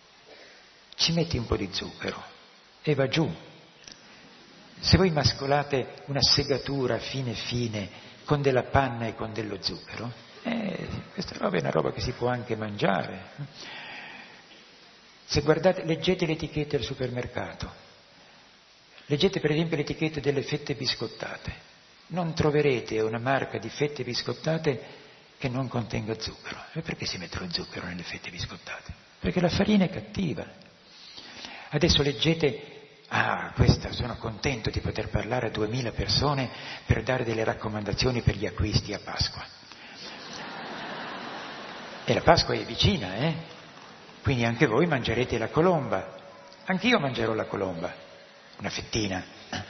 ci metti un po' di zucchero e va giù. Se voi mascolate una segatura fine fine con della panna e con dello zucchero, eh, questa roba è una roba che si può anche mangiare. Se guardate, leggete le etichette al supermercato. Leggete per esempio l'etichetta delle fette biscottate. Non troverete una marca di fette biscottate che non contenga zucchero. E perché si mette lo zucchero nelle fette biscottate? Perché la farina è cattiva. Adesso leggete, ah, questa, sono contento di poter parlare a duemila persone per dare delle raccomandazioni per gli acquisti a Pasqua. E la Pasqua è vicina, eh? Quindi anche voi mangerete la colomba. Anch'io mangerò la colomba, una fettina.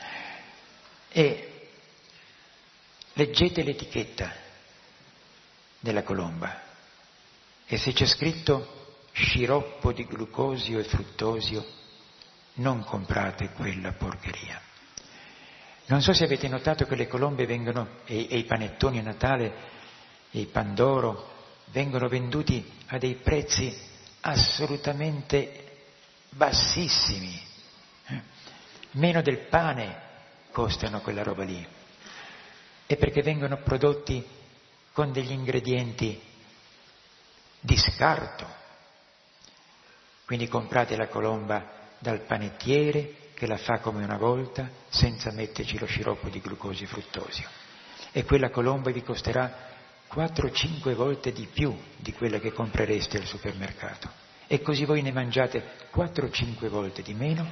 E leggete l'etichetta della colomba e se c'è scritto sciroppo di glucosio e fruttosio, non comprate quella porcheria. Non so se avete notato che le colombe vengono, e, e i panettoni a Natale, e i pandoro, vengono venduti a dei prezzi assolutamente bassissimi. Eh? Meno del pane costano quella roba lì. E perché vengono prodotti con degli ingredienti di scarto. Quindi comprate la colomba dal panettiere che la fa come una volta senza metterci lo sciroppo di glucosio e fruttosio. E quella colomba vi costerà quattro cinque volte di più di quella che comprereste al supermercato. E così voi ne mangiate quattro cinque volte di meno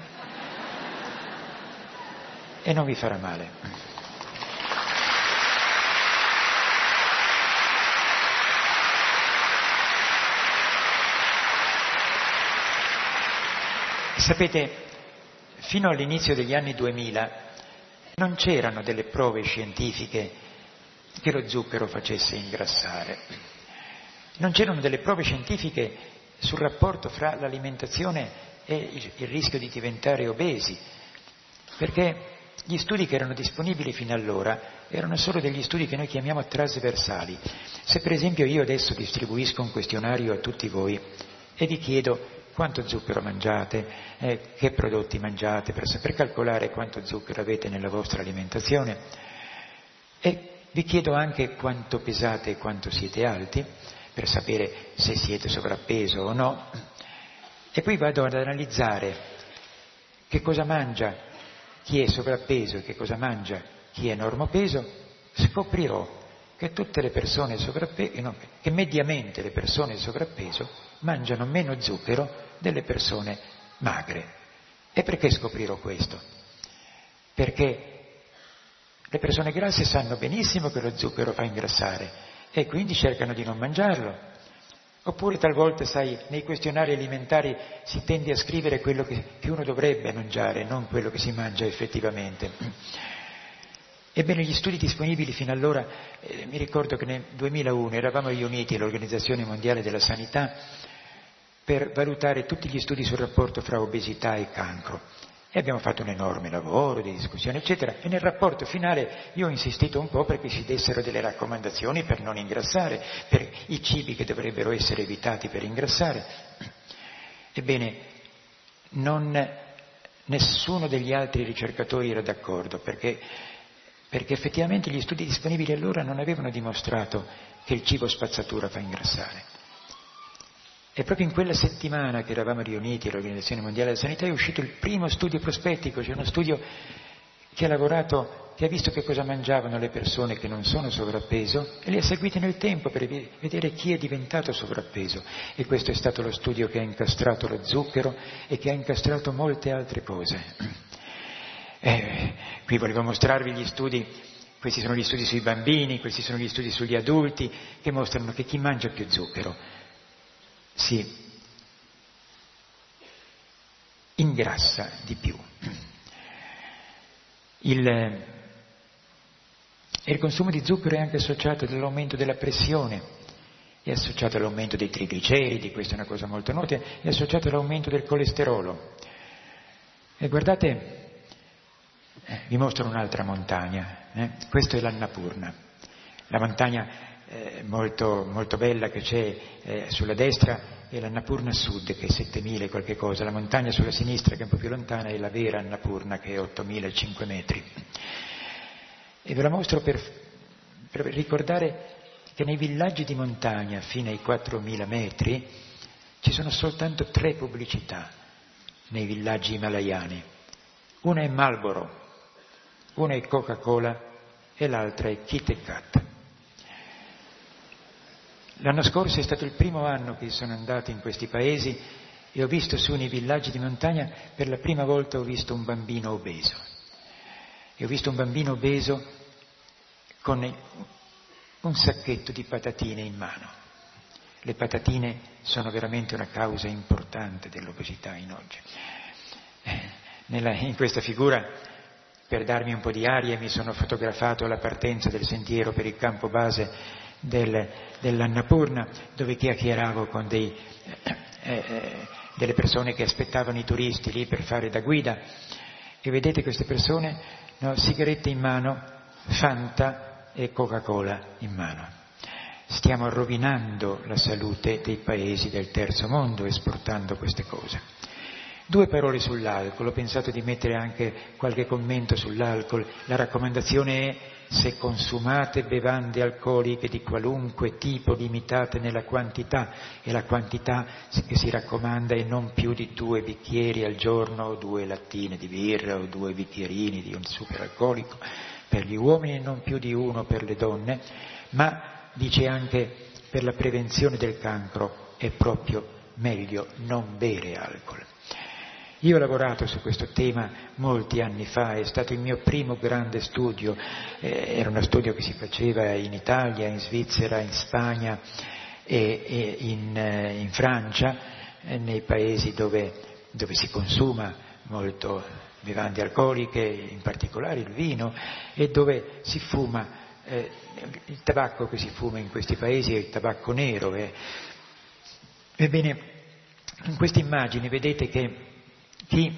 e non vi farà male. Sapete, fino all'inizio degli anni duemila non c'erano delle prove scientifiche che lo zucchero facesse ingrassare. Non c'erano delle prove scientifiche sul rapporto fra l'alimentazione e il, il rischio di diventare obesi, perché gli studi che erano disponibili fino allora erano solo degli studi che noi chiamiamo trasversali. Se per esempio io adesso distribuisco un questionario a tutti voi e vi chiedo quanto zucchero mangiate, eh, che prodotti mangiate, per saper calcolare quanto zucchero avete nella vostra alimentazione, e vi chiedo anche quanto pesate e quanto siete alti, per sapere se siete sovrappeso o no, e poi vado ad analizzare che cosa mangia chi è sovrappeso e che cosa mangia chi è normopeso, scoprirò che tutte le persone sovrappeso, no, che mediamente le persone sovrappeso mangiano meno zucchero delle persone magre. E perché scoprirò questo? Perché le persone grasse sanno benissimo che lo zucchero fa ingrassare e quindi cercano di non mangiarlo. Oppure talvolta, sai, nei questionari alimentari si tende a scrivere quello che, che uno dovrebbe mangiare, non quello che si mangia effettivamente. Ebbene, gli studi disponibili fino allora, eh, mi ricordo che nel duemilauno eravamo riuniti all'Organizzazione Mondiale della Sanità per valutare tutti gli studi sul rapporto fra obesità e cancro. E abbiamo fatto un enorme lavoro di discussione, eccetera, e nel rapporto finale io ho insistito un po' perché si dessero delle raccomandazioni per non ingrassare, per i cibi che dovrebbero essere evitati per ingrassare. Ebbene, non, nessuno degli altri ricercatori era d'accordo, perché, perché effettivamente gli studi disponibili allora non avevano dimostrato che il cibo spazzatura fa ingrassare. E proprio in quella settimana che eravamo riuniti all'Organizzazione Mondiale della Sanità è uscito il primo studio prospettico, cioè uno studio che ha lavorato, che ha visto che cosa mangiavano le persone che non sono sovrappeso e le ha seguite nel tempo per vedere chi è diventato sovrappeso. E questo è stato lo studio che ha incastrato lo zucchero e che ha incastrato molte altre cose. Eh, qui volevo mostrarvi gli studi, questi sono gli studi sui bambini, questi sono gli studi sugli adulti, che mostrano che chi mangia più zucchero si ingrassa di più. Il, il consumo di zucchero è anche associato all'aumento della pressione, è associato all'aumento dei trigliceridi, questa è una cosa molto nota, è associato all'aumento del colesterolo. E guardate, eh, vi mostro un'altra montagna, eh? Questo è l'Annapurna, la montagna Eh, molto, molto bella che c'è eh, sulla destra è l'Annapurna Sud che è settemila e qualche cosa, la montagna sulla sinistra che è un po' più lontana è la vera Annapurna che è ottomilacinque metri. E ve la mostro per, per ricordare che nei villaggi di montagna fino ai quattromila metri ci sono soltanto tre pubblicità nei villaggi himalayani. Una è Marlboro, una è Coca-Cola e l'altra è Kit Kat. L'anno scorso è stato il primo anno che sono andato in questi paesi e ho visto su nei villaggi di montagna, per la prima volta ho visto un bambino obeso. E ho visto un bambino obeso con un sacchetto di patatine in mano. Le patatine sono veramente una causa importante dell'obesità in oggi. Nella, in questa figura, per darmi un po' di aria, mi sono fotografato alla partenza del sentiero per il campo base del, dell'Annapurna, dove chiacchieravo con dei, eh, eh, delle persone che aspettavano i turisti lì per fare da guida. E vedete queste persone, no, sigarette in mano, Fanta e Coca-Cola in mano. Stiamo rovinando la salute dei paesi del terzo mondo esportando queste cose. Due parole sull'alcol, ho pensato di mettere anche qualche commento sull'alcol. La raccomandazione è: se consumate bevande alcoliche di qualunque tipo, limitate nella quantità, e la quantità che si raccomanda è non più di due bicchieri al giorno, o due lattine di birra, o due bicchierini di un superalcolico per gli uomini, e non più di uno per le donne, ma dice anche per la prevenzione del cancro è proprio meglio non bere alcol. Io ho lavorato su questo tema molti anni fa, è stato il mio primo grande studio, eh, era uno studio che si faceva in Italia, in Svizzera, in Spagna e, e in, eh, in Francia, eh, nei paesi dove, dove si consuma molto bevande alcoliche, in particolare il vino, e dove si fuma, eh, il tabacco che si fuma in questi paesi è il tabacco nero. Eh. Ebbene, in queste immagini vedete che Chi,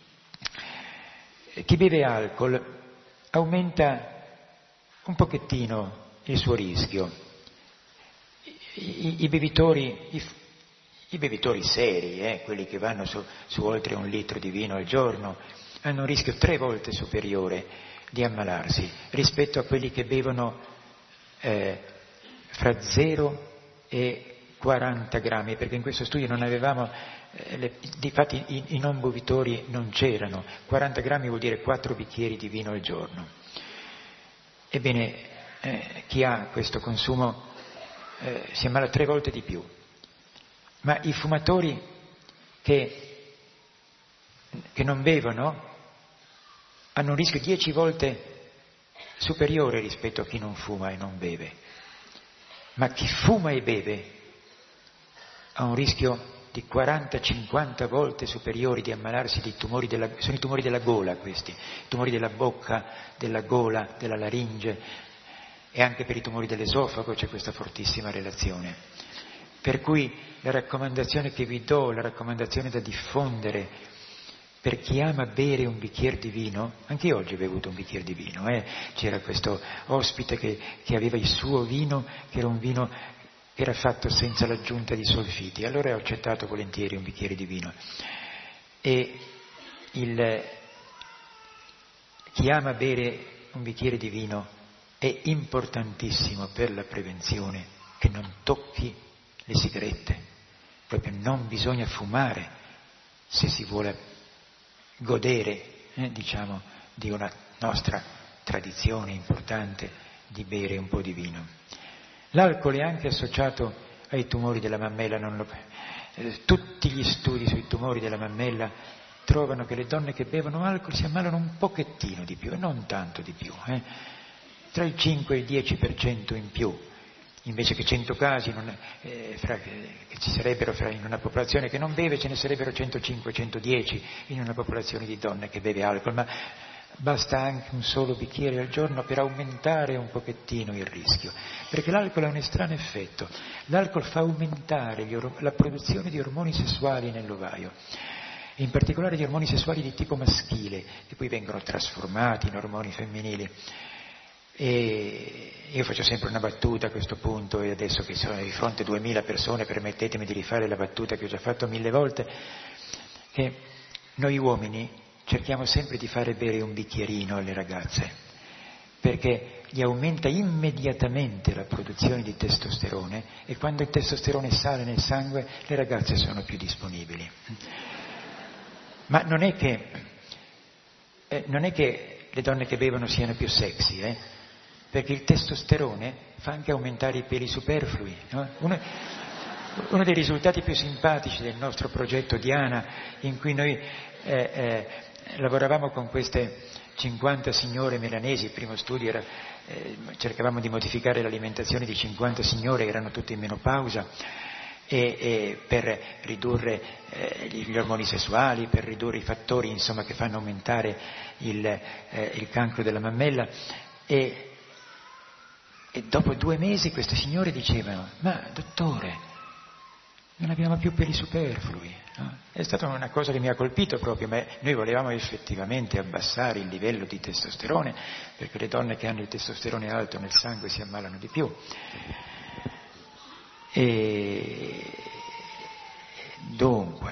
chi beve alcol aumenta un pochettino il suo rischio. I, i, i bevitori, i, i bevitori seri, eh, quelli che vanno su, su oltre un litro di vino al giorno, hanno un rischio tre volte superiore di ammalarsi rispetto a quelli che bevono eh, fra zero e quaranta grammi, perché in questo studio non avevamo, eh, le, difatti i, i non bevitori non c'erano. quaranta grammi vuol dire quattro bicchieri di vino al giorno. Ebbene, eh, chi ha questo consumo eh, si ammala tre volte di più. Ma i fumatori che, che non bevono hanno un rischio dieci volte superiore rispetto a chi non fuma e non beve. Ma chi fuma e beve ha un rischio di quaranta cinquanta volte superiori di ammalarsi di tumori della, sono i tumori della gola questi, tumori della bocca, della gola, della laringe, e anche per i tumori dell'esofago c'è questa fortissima relazione. Per cui la raccomandazione che vi do, la raccomandazione da diffondere per chi ama bere un bicchiere di vino, anche io oggi ho bevuto un bicchiere di vino, eh? C'era questo ospite che, che aveva il suo vino, che era un vino era fatto senza l'aggiunta di solfiti, allora ho accettato volentieri un bicchiere di vino. E il, chi ama bere un bicchiere di vino è importantissimo per la prevenzione che non tocchi le sigarette, proprio non bisogna fumare se si vuole godere, eh, diciamo, di una nostra tradizione importante di bere un po' di vino. L'alcol è anche associato ai tumori della mammella, non lo, eh, tutti gli studi sui tumori della mammella trovano che le donne che bevono alcol si ammalano un pochettino di più, e non tanto di più, eh, tra il cinque e il dieci per cento in più, invece che cento casi non, eh, fra, che ci sarebbero fra, in una popolazione che non beve, ce ne sarebbero centocinque centodieci in una popolazione di donne che beve alcol, ma basta anche un solo bicchiere al giorno per aumentare un pochettino il rischio, perché l'alcol ha un strano effetto. L'alcol fa aumentare gli or- la produzione di ormoni sessuali nell'ovaio, in particolare di ormoni sessuali di tipo maschile, che poi vengono trasformati in ormoni femminili. E io faccio sempre una battuta a questo punto, e adesso che sono di fronte a duemila persone permettetemi di rifare la battuta che ho già fatto mille volte, che noi uomini cerchiamo sempre di fare bere un bicchierino alle ragazze, perché gli aumenta immediatamente la produzione di testosterone, e quando il testosterone sale nel sangue le ragazze sono più disponibili. Ma non è che, eh, non è che le donne che bevono siano più sexy, eh? perché il testosterone fa anche aumentare i peli superflui, no? Uno, uno dei risultati più simpatici del nostro progetto Diana, in cui noi eh, eh, lavoravamo con queste cinquanta signore milanesi, il primo studio era, eh, cercavamo di modificare l'alimentazione di cinquanta signore che erano tutte in menopausa, e, e per ridurre eh, gli ormoni sessuali, per ridurre i fattori insomma, che fanno aumentare il, eh, il cancro della mammella, e, e dopo due mesi queste signore dicevano: ma dottore, non abbiamo più peli superflui, no? È stata una cosa che mi ha colpito proprio, ma noi volevamo effettivamente abbassare il livello di testosterone, perché le donne che hanno il testosterone alto nel sangue si ammalano di più. E dunque,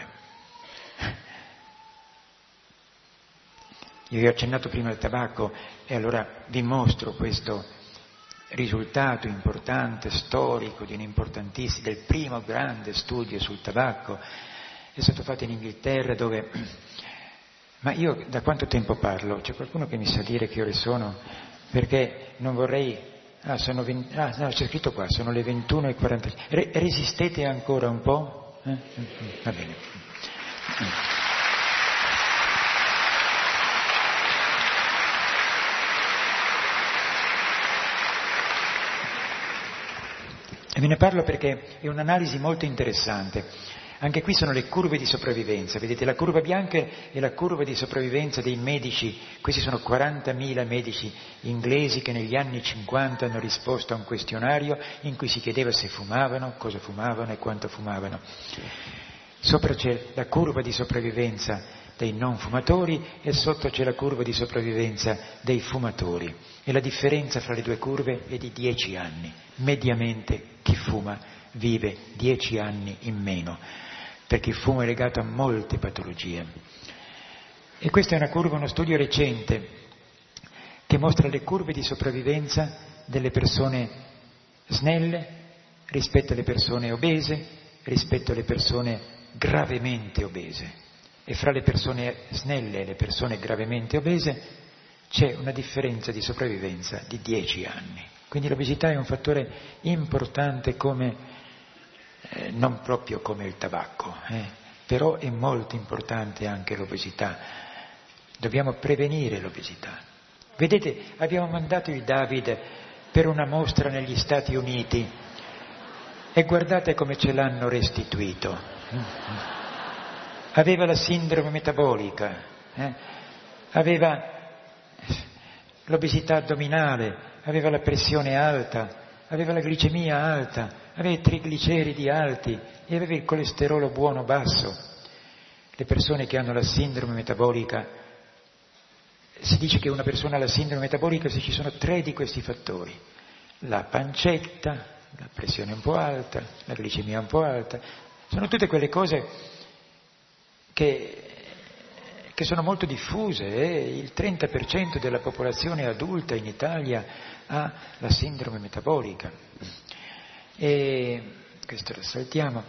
io vi ho accennato prima al tabacco e allora vi mostro questo risultato importante, storico, di un importantissimo, del primo grande studio sul tabacco. È stato fatto in Inghilterra, dove... Ma io da quanto tempo parlo? C'è qualcuno che mi sa dire che ore sono? Perché non vorrei... Ah, sono venti... ah no, c'è scritto qua, sono le ventuno e quaranta. Re- resistete ancora un po'? Eh? Va bene. E ve ne parlo perché è un'analisi molto interessante. Anche qui sono le curve di sopravvivenza. Vedete, la curva bianca è la curva di sopravvivenza dei medici. Questi sono quarantamila medici inglesi che negli anni cinquanta hanno risposto a un questionario in cui si chiedeva se fumavano, cosa fumavano e quanto fumavano. Sopra c'è la curva di sopravvivenza dei non fumatori e sotto c'è la curva di sopravvivenza dei fumatori. E la differenza fra le due curve è di dieci anni. Mediamente chi fuma vive dieci anni in meno, perché il fumo è legato a molte patologie. E questa è una curva, uno studio recente, che mostra le curve di sopravvivenza delle persone snelle rispetto alle persone obese, rispetto alle persone gravemente obese. E fra le persone snelle e le persone gravemente obese c'è una differenza di sopravvivenza di dieci anni. Quindi l'obesità è un fattore importante, come eh, non proprio come il tabacco, eh, però è molto importante anche l'obesità. Dobbiamo prevenire l'obesità. Vedete, abbiamo mandato il David per una mostra negli Stati Uniti e guardate come ce l'hanno restituito. Aveva la sindrome metabolica, eh? aveva l'obesità addominale, aveva la pressione alta, aveva la glicemia alta, aveva i trigliceridi alti e aveva il colesterolo buono basso. Le persone che hanno la sindrome metabolica, si dice che una persona ha la sindrome metabolica se ci sono tre di questi fattori: la pancetta, la pressione un po' alta, la glicemia un po' alta. Sono tutte quelle cose che, che sono molto diffuse. Eh? Il trenta per cento della popolazione adulta in Italia ha la sindrome metabolica. E questo lo saltiamo.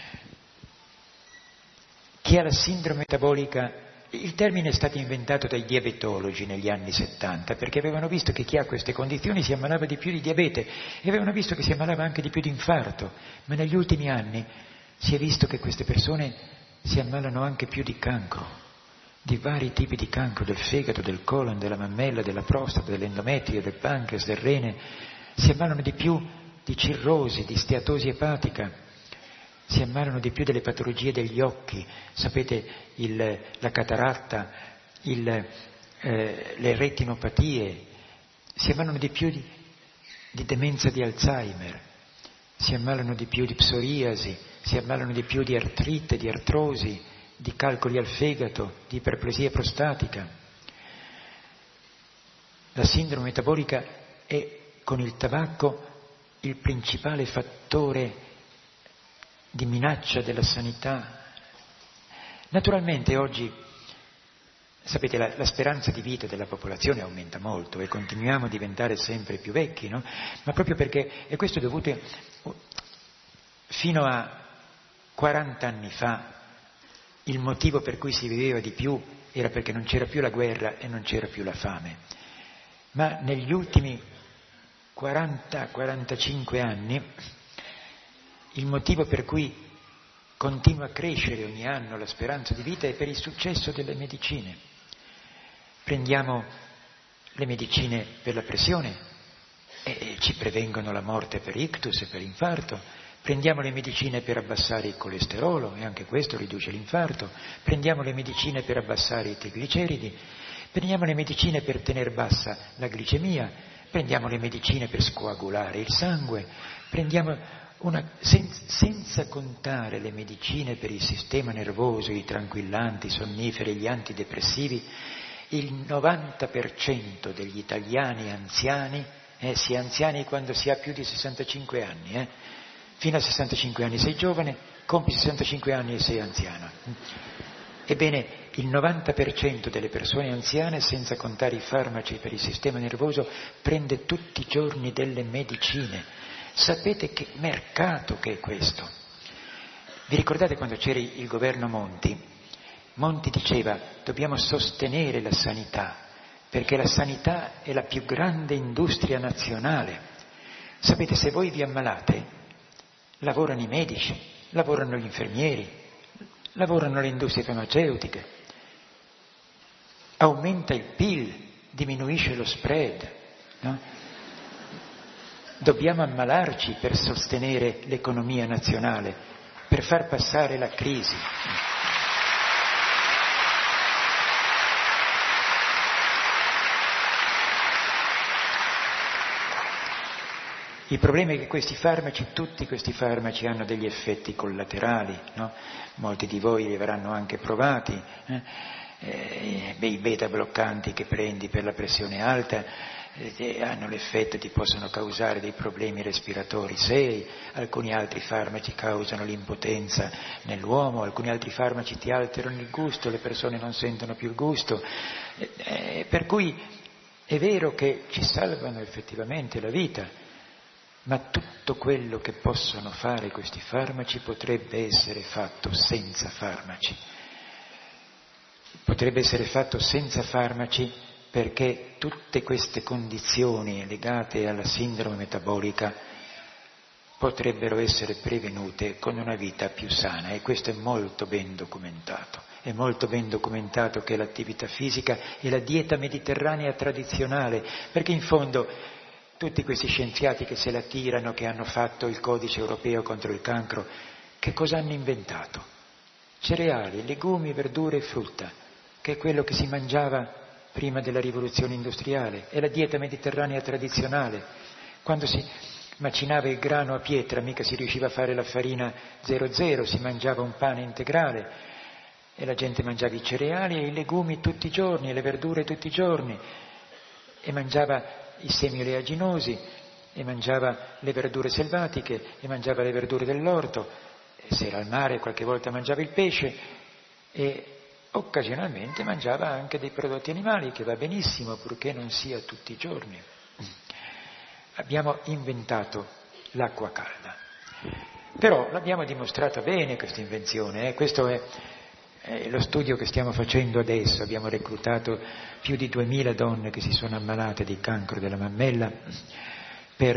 Chi ha la sindrome metabolica, il termine è stato inventato dai diabetologi negli anni settanta, perché avevano visto che chi ha queste condizioni si ammalava di più di diabete e avevano visto che si ammalava anche di più di infarto, ma negli ultimi anni si è visto che queste persone si ammalano anche più di cancro, di vari tipi di cancro, del fegato, del colon, della mammella, della prostata, dell'endometrio, del pancreas, del rene. Si ammalano di più di cirrosi, di steatosi epatica, si ammalano di più delle patologie degli occhi, sapete, il, la cataratta, il, eh, le retinopatie, si ammalano di più di, di demenza di Alzheimer, si ammalano di più di psoriasi, si ammalano di più di artrite, di artrosi, di calcoli al fegato, di iperplasia prostatica. La sindrome metabolica è, con il tabacco, il principale fattore di minaccia della sanità. Naturalmente oggi, sapete, la, la speranza di vita della popolazione aumenta molto e continuiamo a diventare sempre più vecchi, no? Ma proprio perché, e questo è dovuto fino a quaranta anni fa, il motivo per cui si viveva di più era perché non c'era più la guerra e non c'era più la fame. Ma negli ultimi quaranta quarantacinque anni, il motivo per cui continua a crescere ogni anno la speranza di vita è per il successo delle medicine. Prendiamo le medicine per la pressione e ci prevengono la morte per ictus e per infarto. Prendiamo le medicine per abbassare il colesterolo e anche questo riduce l'infarto. Prendiamo le medicine per abbassare i trigliceridi. Prendiamo le medicine per tenere bassa la glicemia. Prendiamo le medicine per scoagulare il sangue. Prendiamo una, sen, senza contare le medicine per il sistema nervoso, i tranquillanti, i sonniferi, gli antidepressivi. Il novanta per cento degli italiani anziani, eh, si è anziani quando si ha più di sessantacinque anni, eh? Fino a sessantacinque anni sei giovane, compi sessantacinque anni e sei anziano. Ebbene, il novanta per cento delle persone anziane, senza contare i farmaci per il sistema nervoso, prende tutti i giorni delle medicine. Sapete che mercato che è questo? Vi ricordate quando c'era il governo Monti? Monti diceva: dobbiamo sostenere la sanità, perché la sanità è la più grande industria nazionale. Sapete, se voi vi ammalate, lavorano i medici, lavorano gli infermieri, lavorano le industrie farmaceutiche, aumenta il P I L, diminuisce lo spread, no? Dobbiamo ammalarci per sostenere l'economia nazionale, per far passare la crisi. Il problema è che questi farmaci, tutti questi farmaci hanno degli effetti collaterali, no? Molti di voi li avranno anche provati, eh? Eh, i beta bloccanti che prendi per la pressione alta eh, hanno l'effetto, ti possono causare dei problemi respiratori seri, alcuni altri farmaci causano l'impotenza nell'uomo, alcuni altri farmaci ti alterano il gusto, le persone non sentono più il gusto, eh, eh, per cui è vero che ci salvano effettivamente la vita, ma tutto quello che possono fare questi farmaci potrebbe essere fatto senza farmaci. Potrebbe essere fatto senza farmaci perché tutte queste condizioni legate alla sindrome metabolica potrebbero essere prevenute con una vita più sana, e questo è molto ben documentato. È molto ben documentato che l'attività fisica e la dieta mediterranea tradizionale, perché in fondo tutti questi scienziati che se la tirano, che hanno fatto il codice europeo contro il cancro, che cosa hanno inventato? Cereali, legumi, verdure e frutta, che è quello che si mangiava prima della rivoluzione industriale, è la dieta mediterranea tradizionale. Quando si macinava il grano a pietra mica si riusciva a fare la farina zero zero, si mangiava un pane integrale e la gente mangiava i cereali e i legumi tutti i giorni, e le verdure tutti i giorni, e mangiava i semi oleaginosi, e mangiava le verdure selvatiche, e mangiava le verdure dell'orto, e se era al mare qualche volta mangiava il pesce, e occasionalmente mangiava anche dei prodotti animali, che va benissimo purché non sia tutti i giorni. Abbiamo inventato l'acqua calda, però l'abbiamo dimostrata bene questa invenzione, eh? Questo è Eh, lo studio che stiamo facendo adesso. Abbiamo reclutato più di duemila donne che si sono ammalate di cancro della mammella per,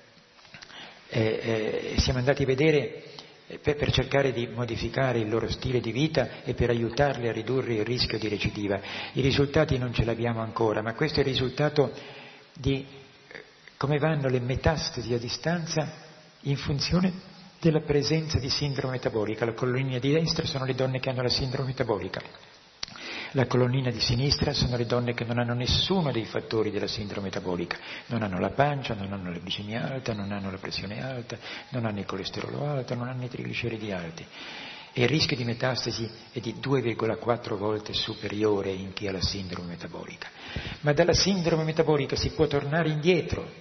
eh, eh, siamo andati a vedere eh, per, per cercare di modificare il loro stile di vita e per aiutarle a ridurre il rischio di recidiva. I risultati non ce l'abbiamo ancora, ma questo è il risultato di eh, come vanno le metastasi a distanza in funzione della presenza di sindrome metabolica. La colonnina di destra sono le donne che hanno la sindrome metabolica, la colonnina di sinistra sono le donne che non hanno nessuno dei fattori della sindrome metabolica, non hanno la pancia, non hanno la glicemia alta, non hanno la pressione alta, non hanno il colesterolo alto, non hanno i trigliceridi alti, e il rischio di metastasi è di due virgola quattro volte superiore in chi ha la sindrome metabolica. Ma dalla sindrome metabolica si può tornare indietro.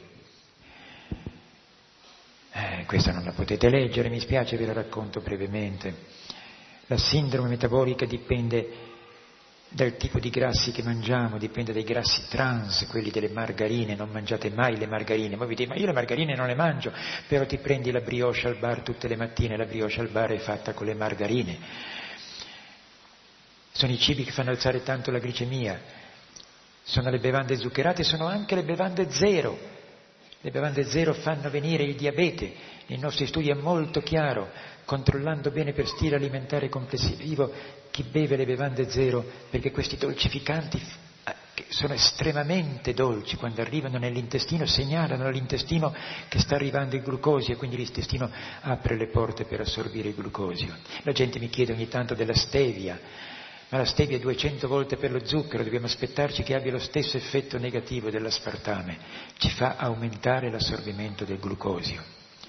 Eh, questa non la potete leggere, mi spiace, ve la racconto brevemente. La sindrome metabolica dipende dal tipo di grassi che mangiamo, dipende dai grassi trans, quelli delle margarine. Non mangiate mai le margarine. Ma vi dite: ma io le margarine non le mangio, però ti prendi la brioche al bar tutte le mattine, la brioche al bar è fatta con le margarine. Sono i cibi che fanno alzare tanto la glicemia, sono le bevande zuccherate, sono anche le bevande zero. Le bevande zero fanno venire il diabete, nei nostri studi è molto chiaro, controllando bene per stile alimentare complessivo chi beve le bevande zero, perché questi dolcificanti che sono estremamente dolci, quando arrivano nell'intestino segnalano all'intestino che sta arrivando il glucosio e quindi l'intestino apre le porte per assorbire il glucosio. La gente mi chiede ogni tanto della stevia, ma la stevia è duecento volte per lo zucchero, dobbiamo aspettarci che abbia lo stesso effetto negativo dell'aspartame, ci fa aumentare l'assorbimento del glucosio.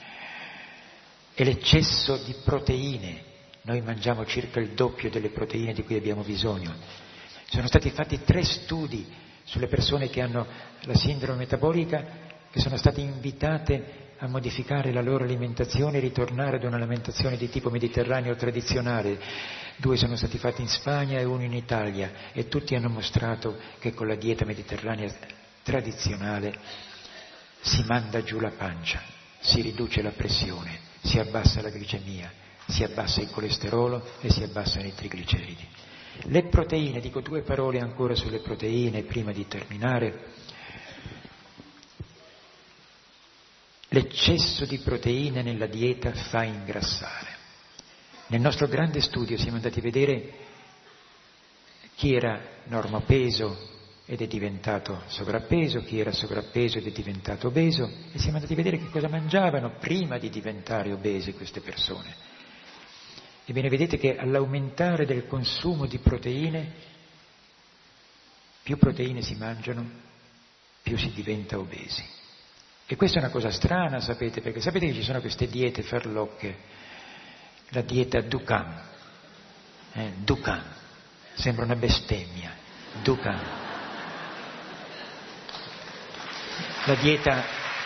E l'eccesso di proteine, noi mangiamo circa il doppio delle proteine di cui abbiamo bisogno. Sono stati fatti tre studi sulle persone che hanno la sindrome metabolica, che sono state invitate a modificare la loro alimentazione e ritornare ad un'alimentazione di tipo mediterraneo tradizionale. Due sono stati fatti in Spagna e uno in Italia e tutti hanno mostrato che con la dieta mediterranea tradizionale si manda giù la pancia, si riduce la pressione, si abbassa la glicemia, si abbassa il colesterolo e si abbassano i trigliceridi. Le proteine, dico due parole ancora sulle proteine prima di terminare. L'eccesso di proteine nella dieta fa ingrassare. Nel nostro grande studio siamo andati a vedere chi era normopeso ed è diventato sovrappeso, chi era sovrappeso ed è diventato obeso, e siamo andati a vedere che cosa mangiavano prima di diventare obese queste persone. Ebbene, vedete che all'aumentare del consumo di proteine, più proteine si mangiano, più si diventa obesi. E questa è una cosa strana, sapete, perché sapete che ci sono queste diete farlocche, la dieta Dukan, eh, Dukan, sembra una bestemmia, Dukan. La dieta,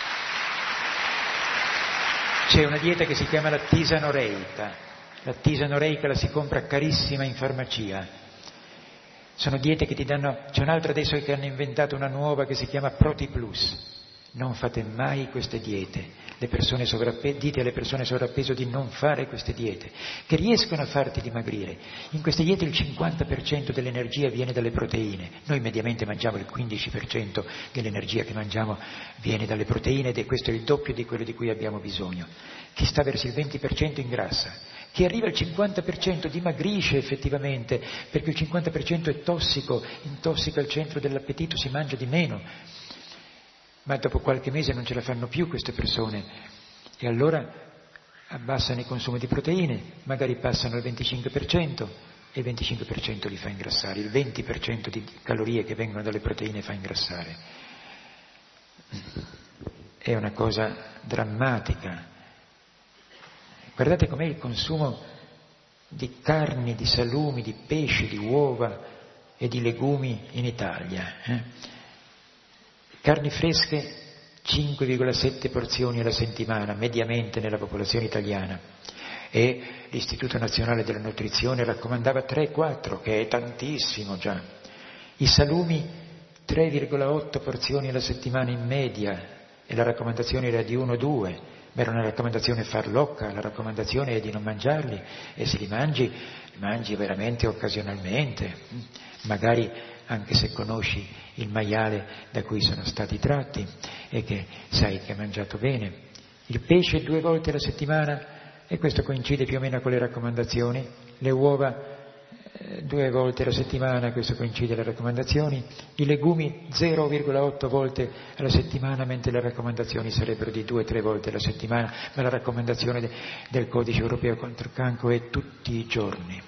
c'è una dieta che si chiama la tisanoreica, la tisanoreica la si compra carissima in farmacia. Sono diete che ti danno, c'è un'altra adesso che hanno inventato una nuova che si chiama ProtiPlus. Non fate mai queste diete, le persone sovrappeso, dite alle persone sovrappeso di non fare queste diete, che riescono a farti dimagrire. In queste diete il cinquanta per cento dell'energia viene dalle proteine, noi mediamente mangiamo il quindici per cento dell'energia che mangiamo viene dalle proteine ed è questo il doppio di quello di cui abbiamo bisogno. Chi sta verso il venti per cento ingrassa, chi arriva al cinquanta per cento dimagrisce effettivamente, perché il cinquanta per cento è tossico, intossica il centro dell'appetito, si mangia di meno. Ma dopo qualche mese non ce la fanno più queste persone e allora abbassano il consumo di proteine, magari passano al venticinque per cento e il venticinque per cento li fa ingrassare, il venti per cento di calorie che vengono dalle proteine fa ingrassare. È una cosa drammatica. Guardate com'è il consumo di carni, di salumi, di pesce, di uova e di legumi in Italia. Eh? Carni fresche cinque virgola sette porzioni alla settimana, mediamente nella popolazione italiana. E l'Istituto Nazionale della Nutrizione raccomandava tre quattro, che è tantissimo già. I salumi tre virgola otto porzioni alla settimana in media, e la raccomandazione era di uno due, ma era una raccomandazione farlocca, la raccomandazione è di non mangiarli, e se li mangi, li mangi veramente occasionalmente, magari anche se conosci il maiale da cui sono stati tratti e che sai che hai mangiato bene. Il pesce due volte alla settimana, e questo coincide più o meno con le raccomandazioni, le uova eh, due volte alla settimana, questo coincide con le raccomandazioni, i legumi zero virgola otto volte alla settimana, mentre le raccomandazioni sarebbero di due tre volte alla settimana, ma la raccomandazione de- del Codice Europeo contro il cancro è tutti i giorni.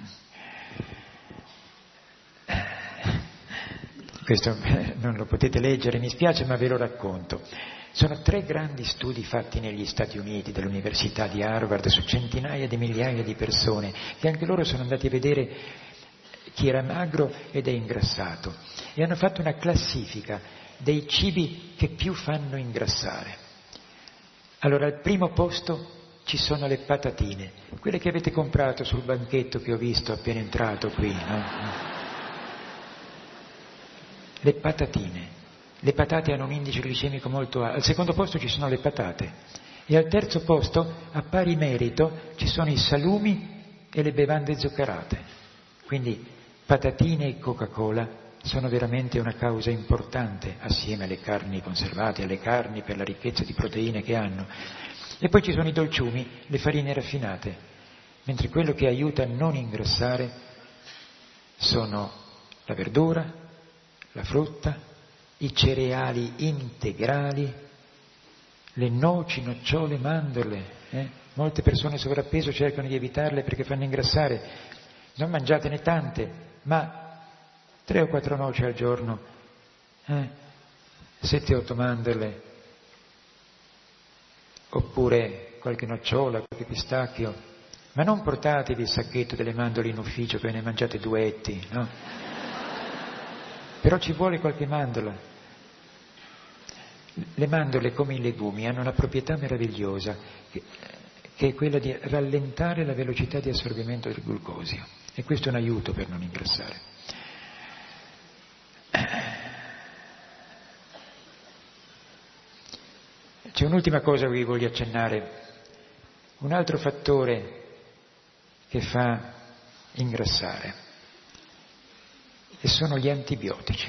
Questo non lo potete leggere, mi spiace, ma ve lo racconto. Sono tre grandi studi fatti negli Stati Uniti, dall'Università di Harvard, su centinaia di migliaia di persone, che anche loro sono andati a vedere chi era magro ed è ingrassato, e hanno fatto una classifica dei cibi che più fanno ingrassare. Allora, al primo posto ci sono le patatine, quelle che avete comprato sul banchetto che ho visto appena entrato qui, no? Le patatine, le patate hanno un indice glicemico molto alto, al secondo posto ci sono le patate e al terzo posto, a pari merito, ci sono i salumi e le bevande zuccherate. Quindi patatine e Coca-Cola sono veramente una causa importante, assieme alle carni conservate, alle carni per la ricchezza di proteine che hanno. E poi ci sono i dolciumi, le farine raffinate, mentre quello che aiuta a non ingrassare sono la verdura, la frutta, i cereali integrali, le noci, nocciole, mandorle. Eh? Molte persone sovrappeso cercano di evitarle perché fanno ingrassare. Non mangiatene tante, ma tre o quattro noci al giorno, eh? sette o otto mandorle, oppure qualche nocciola, qualche pistacchio, ma non portatevi il sacchetto delle mandorle in ufficio che ve ne mangiate duetti, no? Però ci vuole qualche mandorla. Le mandorle, come i legumi, hanno una proprietà meravigliosa, che, che è quella di rallentare la velocità di assorbimento del glucosio, e questo è un aiuto per non ingrassare. C'è un'ultima cosa che vi voglio accennare, un altro fattore che fa ingrassare, e sono gli antibiotici.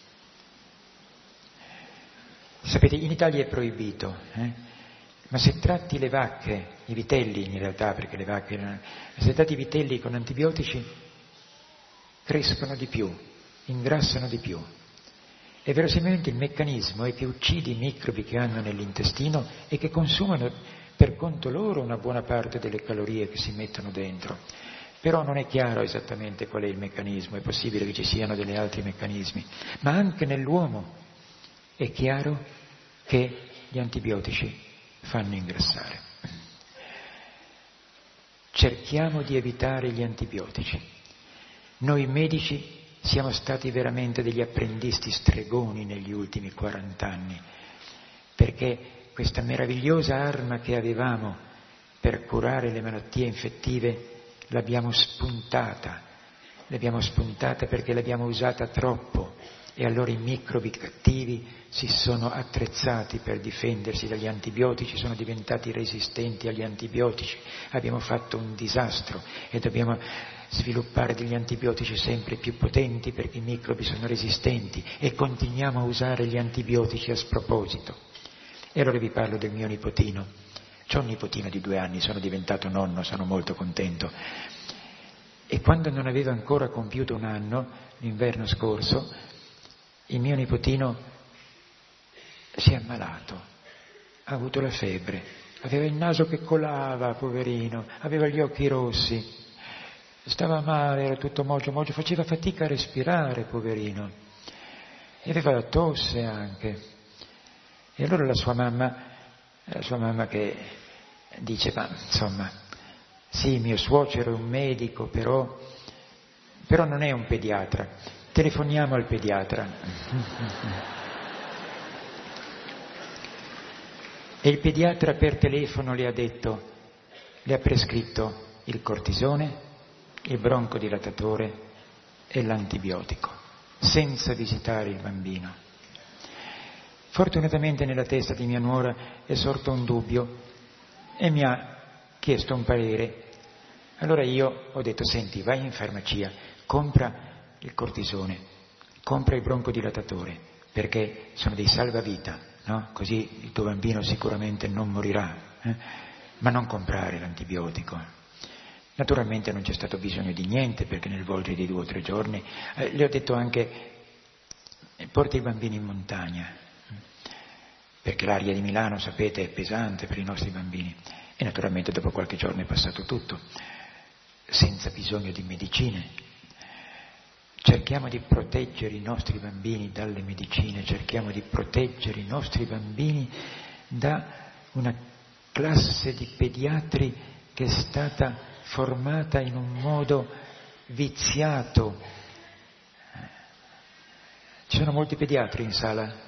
Sapete, in Italia è proibito, eh? ma se tratti le vacche, i vitelli in realtà, perché le vacche, se tratti i vitelli con antibiotici, crescono di più, ingrassano di più. E verosimilmente il meccanismo è che uccidi i microbi che hanno nell'intestino e che consumano per conto loro una buona parte delle calorie che si mettono dentro. Però non è chiaro esattamente qual è il meccanismo, è possibile che ci siano degli altri meccanismi. Ma anche nell'uomo è chiaro che gli antibiotici fanno ingrassare. Cerchiamo di evitare gli antibiotici. Noi medici siamo stati veramente degli apprendisti stregoni negli ultimi quarant'anni, perché questa meravigliosa arma che avevamo per curare le malattie infettive l'abbiamo spuntata, l'abbiamo spuntata perché l'abbiamo usata troppo, e allora i microbi cattivi si sono attrezzati per difendersi dagli antibiotici, sono diventati resistenti agli antibiotici, abbiamo fatto un disastro e dobbiamo sviluppare degli antibiotici sempre più potenti perché i microbi sono resistenti, e continuiamo a usare gli antibiotici a sproposito. E allora vi parlo del mio nipotino. C'ho un nipotino di due anni, sono diventato nonno, sono molto contento. E quando non avevo ancora compiuto un anno, l'inverno scorso, il mio nipotino si è ammalato, ha avuto la febbre, aveva il naso che colava, poverino, aveva gli occhi rossi, stava male, era tutto mogio, mogio, faceva fatica a respirare, poverino, e aveva la tosse anche. E allora la sua mamma, la sua mamma che dice, ma insomma, sì, mio suocero è un medico, però, però non è un pediatra, telefoniamo al pediatra. E il pediatra per telefono le ha detto, le ha prescritto il cortisone, il broncodilatatore e l'antibiotico, senza visitare il bambino. Fortunatamente nella testa di mia nuora è sorto un dubbio e mi ha chiesto un parere. Allora io ho detto, senti, vai in farmacia, compra il cortisone, compra il broncodilatatore, perché sono dei salvavita, no? Così il tuo bambino sicuramente non morirà, eh? Ma non comprare l'antibiotico. Naturalmente non c'è stato bisogno di niente, perché nel volgere di due o tre giorni eh, le ho detto anche, porta i bambini in montagna, perché l'aria di Milano, sapete, è pesante per i nostri bambini. E naturalmente dopo qualche giorno è passato tutto, senza bisogno di medicine. Cerchiamo di proteggere i nostri bambini dalle medicine, cerchiamo di proteggere i nostri bambini da una classe di pediatri che è stata formata in un modo viziato. Ci sono molti pediatri in sala?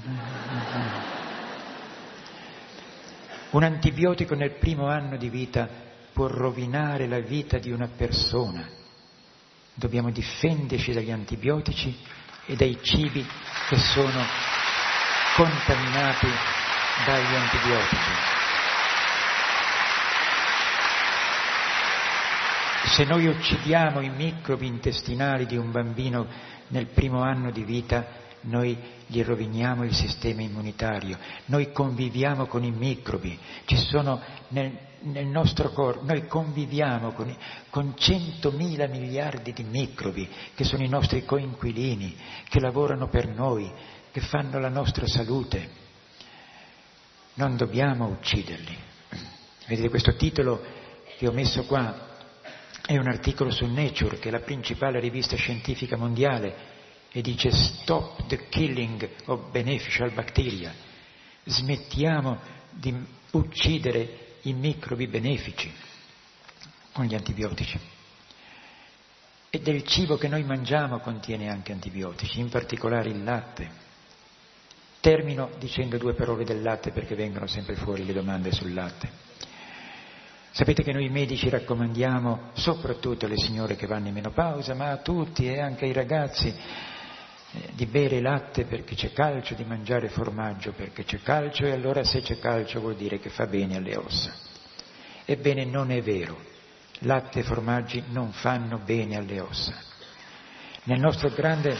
Un antibiotico nel primo anno di vita può rovinare la vita di una persona. Dobbiamo difenderci dagli antibiotici e dai cibi che sono contaminati dagli antibiotici. Se noi uccidiamo i microbi intestinali di un bambino nel primo anno di vita, noi gli roviniamo il sistema immunitario, noi conviviamo con i microbi, ci sono nel, nel nostro corpo, noi conviviamo con, con centomila miliardi di microbi che sono i nostri coinquilini, che lavorano per noi, che fanno la nostra salute. Non dobbiamo ucciderli. Vedete, questo titolo che ho messo qua è un articolo su Nature, che è la principale rivista scientifica mondiale, e dice Stop the killing of beneficial bacteria. Smettiamo di uccidere i microbi benefici con gli antibiotici. E del cibo che noi mangiamo contiene anche antibiotici, in particolare il latte. Termino dicendo due parole del latte perché vengono sempre fuori le domande sul latte. Sapete che noi medici raccomandiamo, soprattutto alle signore che vanno in menopausa, ma a tutti e anche ai ragazzi, eh, di bere latte perché c'è calcio, di mangiare formaggio perché c'è calcio, e allora se c'è calcio vuol dire che fa bene alle ossa. Ebbene, non è vero. Latte e formaggi non fanno bene alle ossa. Nel nostro grande...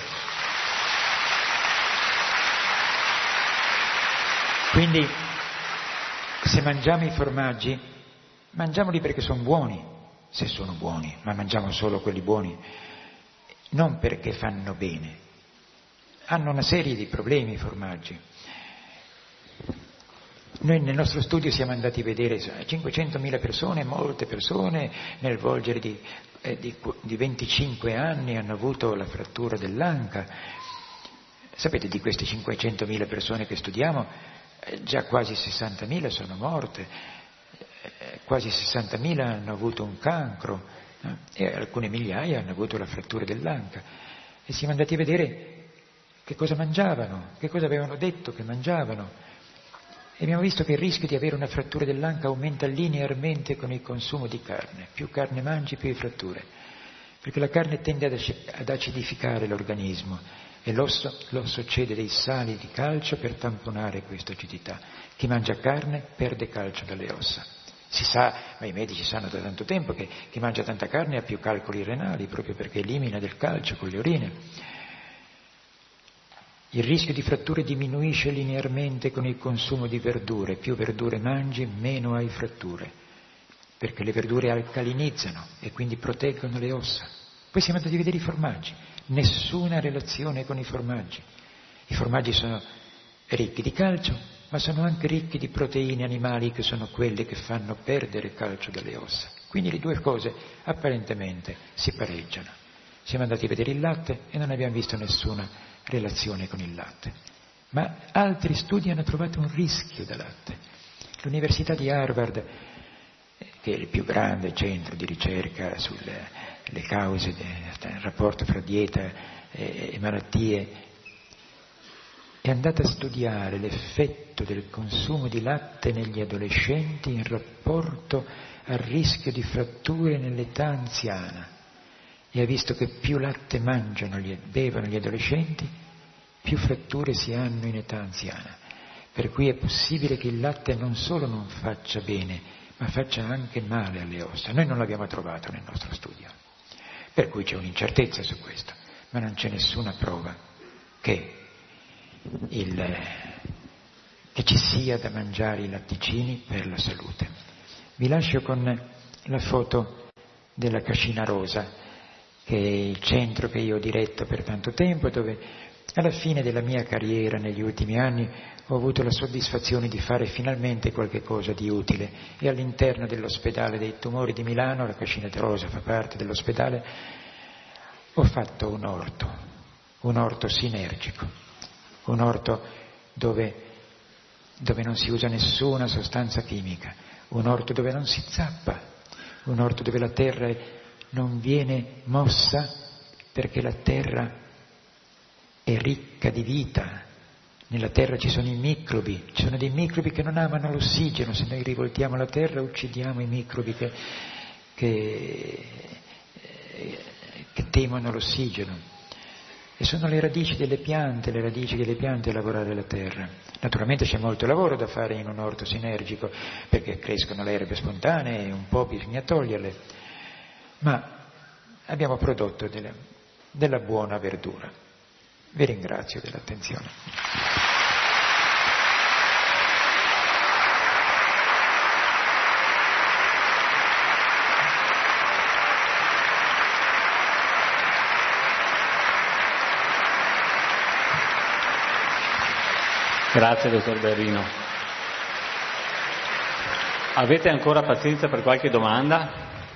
Quindi, se mangiamo i formaggi, mangiamoli perché sono buoni, se sono buoni, ma mangiamo solo quelli buoni, non perché fanno bene. Hanno una serie di problemi i formaggi. Noi nel nostro studio siamo andati a vedere cinquecentomila persone, molte persone nel volgere di, eh, di, di venticinque anni hanno avuto la frattura dell'anca. Sapete, di queste cinquecentomila persone che studiamo, eh, già quasi sessantamila sono morte, eh, quasi sessantamila hanno avuto un cancro, eh, e alcune migliaia hanno avuto la frattura dell'anca. E siamo andati a vedere che cosa mangiavano, che cosa avevano detto che mangiavano. E abbiamo visto che il rischio di avere una frattura dell'anca aumenta linearmente con il consumo di carne. Più carne mangi, più hai fratture. Perché la carne tende ad acidificare l'organismo e l'osso, l'osso cede dei sali di calcio per tamponare questa acidità. Chi mangia carne perde calcio dalle ossa. Si sa, ma i medici sanno da tanto tempo, che chi mangia tanta carne ha più calcoli renali, proprio perché elimina del calcio con le urine. Il rischio di fratture diminuisce linearmente con il consumo di verdure. Più verdure mangi, meno hai fratture, perché le verdure alcalinizzano e quindi proteggono le ossa. Poi siamo andati a vedere i formaggi. Nessuna relazione con i formaggi. I formaggi sono ricchi di calcio, ma sono anche ricchi di proteine animali, che sono quelle che fanno perdere calcio dalle ossa. Quindi le due cose apparentemente si pareggiano. Siamo andati a vedere il latte e non abbiamo visto nessuna relazione con il latte. Ma altri studi hanno trovato un rischio da latte. L'Università di Harvard, che è il più grande centro di ricerca sulle le cause del rapporto fra dieta e, e malattie, è andata a studiare l'effetto del consumo di latte negli adolescenti in rapporto al rischio di fratture nell'età anziana. E ha visto che più latte mangiano, bevono gli adolescenti, più fratture si hanno in età anziana. Per cui è possibile che il latte non solo non faccia bene, ma faccia anche male alle ossa. Noi non l'abbiamo trovato nel nostro studio. Per cui c'è un'incertezza su questo, ma non c'è nessuna prova che, il, che ci sia da mangiare i latticini per la salute. Vi lascio con la foto della Cascina Rosa, che è il centro che io ho diretto per tanto tempo, dove alla fine della mia carriera negli ultimi anni ho avuto la soddisfazione di fare finalmente qualche cosa di utile, e all'interno dell'ospedale dei tumori di Milano, la Cascina Rosa fa parte dell'ospedale, ho fatto un orto, un orto sinergico, un orto dove, dove non si usa nessuna sostanza chimica, un orto dove non si zappa, un orto dove la terra è non viene mossa, perché la terra è ricca di vita. Nella terra ci sono i microbi, ci sono dei microbi che non amano l'ossigeno. Se noi rivoltiamo la terra uccidiamo i microbi che, che, che temono l'ossigeno. E sono le radici delle piante, le radici delle piante a lavorare la terra. Naturalmente c'è molto lavoro da fare in un orto sinergico, perché crescono le erbe spontanee e un po' bisogna toglierle. ma abbiamo prodotto della, della buona verdura. Vi ringrazio dell'attenzione. Grazie, dottor Berrino. Avete ancora pazienza per qualche domanda?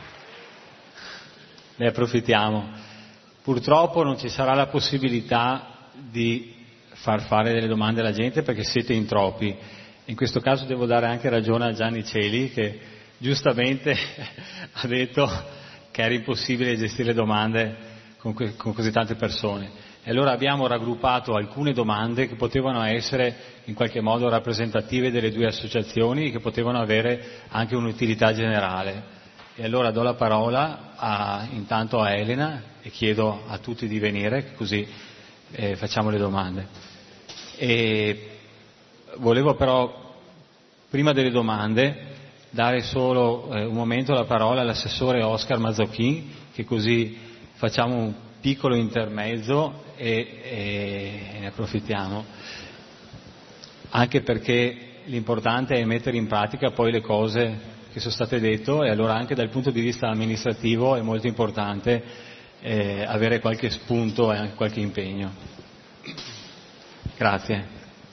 Ne approfittiamo. Purtroppo non ci sarà la possibilità di far fare delle domande alla gente perché siete in troppi. In questo caso devo dare anche ragione a Gianni Celi che giustamente ha detto che era impossibile gestire le domande con, que- con così tante persone. E allora abbiamo raggruppato alcune domande che potevano essere in qualche modo rappresentative delle due associazioni, che potevano avere anche un'utilità generale. E allora do la parola a, intanto a Elena e chiedo a tutti di venire, così eh, facciamo le domande. E volevo però, prima delle domande, dare solo eh, un momento la parola all'assessore Oscar Mazzocchin, che così facciamo un piccolo intermezzo e, e ne approfittiamo, anche perché l'importante è mettere in pratica poi le cose che sono state dette, e allora anche dal punto di vista amministrativo è molto importante eh, avere qualche spunto e anche qualche impegno. Grazie.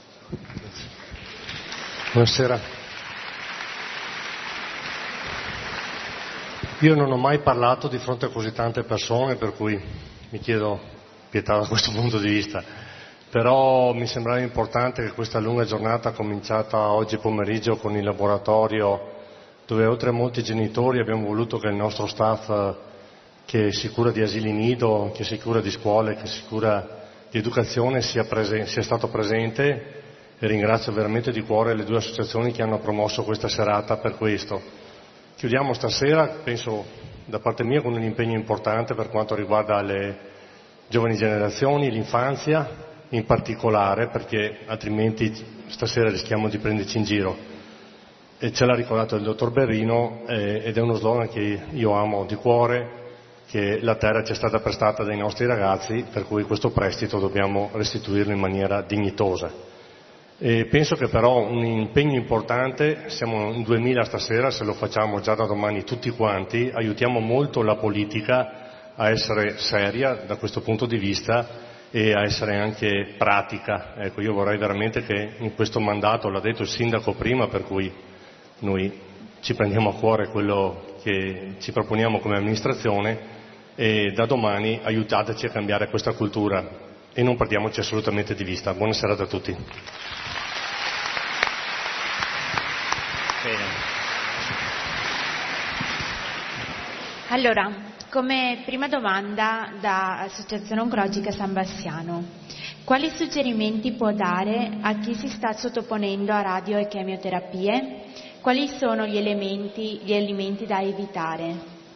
Buonasera. Io non ho mai parlato di fronte a così tante persone, per cui mi chiedo pietà da questo punto di vista, però mi sembrava importante che questa lunga giornata cominciata oggi pomeriggio con il laboratorio, dove oltre a molti genitori abbiamo voluto che il nostro staff che si cura di asili nido, che si cura di scuole, che si cura di educazione sia, presen- sia stato presente, e ringrazio veramente di cuore le due associazioni che hanno promosso questa serata per questo. Chiudiamo stasera, penso da parte mia, con un impegno importante per quanto riguarda le giovani generazioni, l'infanzia in particolare, perché altrimenti stasera rischiamo di prenderci in giro. E ce l'ha ricordato il dottor Berrino eh, ed è uno slogan che io amo di cuore, che la terra ci è stata prestata dai nostri ragazzi, per cui questo prestito dobbiamo restituirlo in maniera dignitosa. E penso che però un impegno importante, siamo in duemila stasera, se lo facciamo già da domani tutti quanti, aiutiamo molto la politica a essere seria da questo punto di vista e a essere anche pratica. Ecco, io vorrei veramente che in questo mandato, l'ha detto il sindaco prima, per cui noi ci prendiamo a cuore quello che ci proponiamo come amministrazione, e da domani aiutateci a cambiare questa cultura e non perdiamoci assolutamente di vista. Buona serata a tutti. Bene. Allora, come prima domanda da Associazione Oncologica San Bassiano, quali suggerimenti può dare a chi si sta sottoponendo a radio e chemioterapie? Quali sono gli elementi, gli alimenti da evitare?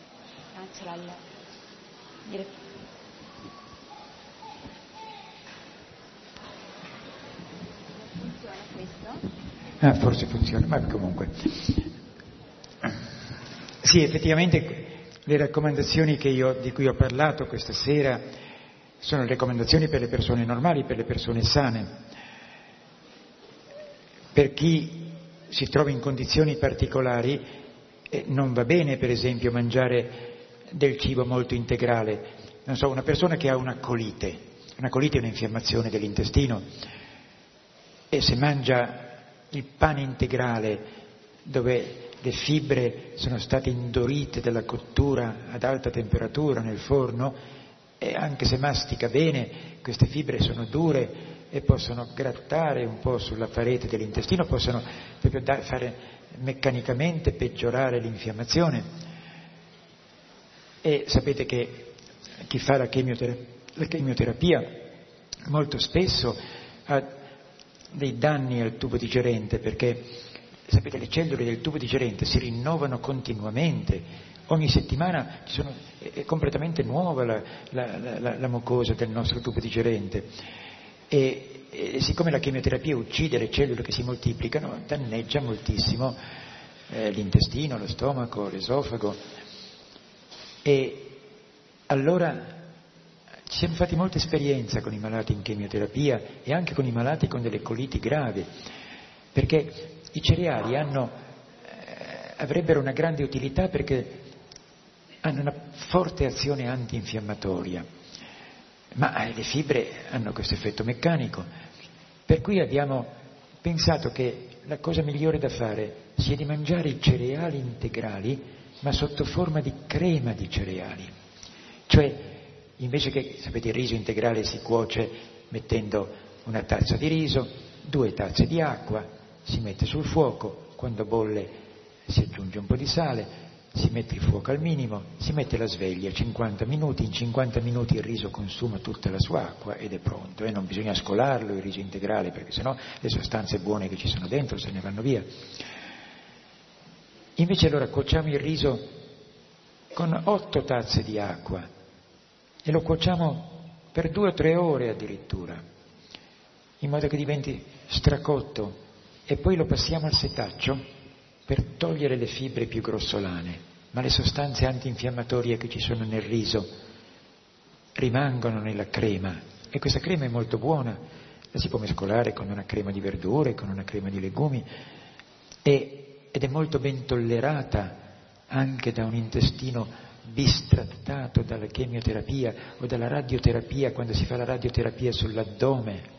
Funziona questo? Ah, forse funziona, ma comunque. Sì, effettivamente le raccomandazioni che io, di cui ho parlato questa sera sono raccomandazioni per le persone normali, per le persone sane. Per chi si trova in condizioni particolari eh, non va bene, per esempio, mangiare del cibo molto integrale. Non so, una persona che ha una colite, una colite è un'infiammazione dell'intestino, e se mangia il pane integrale dove le fibre sono state indurite dalla cottura ad alta temperatura nel forno, e anche se mastica bene, queste fibre sono dure e possono grattare un po' sulla parete dell'intestino, possono proprio da, fare meccanicamente peggiorare l'infiammazione. E sapete che chi fa la chemioterapia, la chemioterapia molto spesso ha dei danni al tubo digerente, perché sapete le cellule del tubo digerente si rinnovano continuamente, ogni settimana ci sono, è completamente nuova la, la, la, la mucosa del nostro tubo digerente, e, e siccome la chemioterapia uccide le cellule che si moltiplicano, danneggia moltissimo eh, l'intestino, lo stomaco, l'esofago. E allora ci siamo fatti molta esperienza con i malati in chemioterapia e anche con i malati con delle coliti gravi, perché i cereali hanno, eh, avrebbero una grande utilità perché hanno una forte azione antinfiammatoria, ma le fibre hanno questo effetto meccanico, per cui abbiamo pensato che la cosa migliore da fare sia di mangiare i cereali integrali, ma sotto forma di crema di cereali. Cioè, invece che, sapete, il riso integrale si cuoce mettendo una tazza di riso, due tazze di acqua, si mette sul fuoco, quando bolle si aggiunge un po' di sale, si mette il fuoco al minimo, si mette la sveglia, cinquanta minuti, in cinquanta minuti il riso consuma tutta la sua acqua ed è pronto, e eh? non bisogna scolarlo il riso integrale, perché sennò le sostanze buone che ci sono dentro se ne vanno via. Invece allora cuociamo il riso con otto tazze di acqua e lo cuociamo per due o tre ore addirittura, in modo che diventi stracotto, e poi lo passiamo al setaccio per togliere le fibre più grossolane, ma le sostanze antinfiammatorie che ci sono nel riso rimangono nella crema, e questa crema è molto buona, la si può mescolare con una crema di verdure, con una crema di legumi, e, ed è molto ben tollerata anche da un intestino bistrattato dalla chemioterapia o dalla radioterapia, quando si fa la radioterapia sull'addome.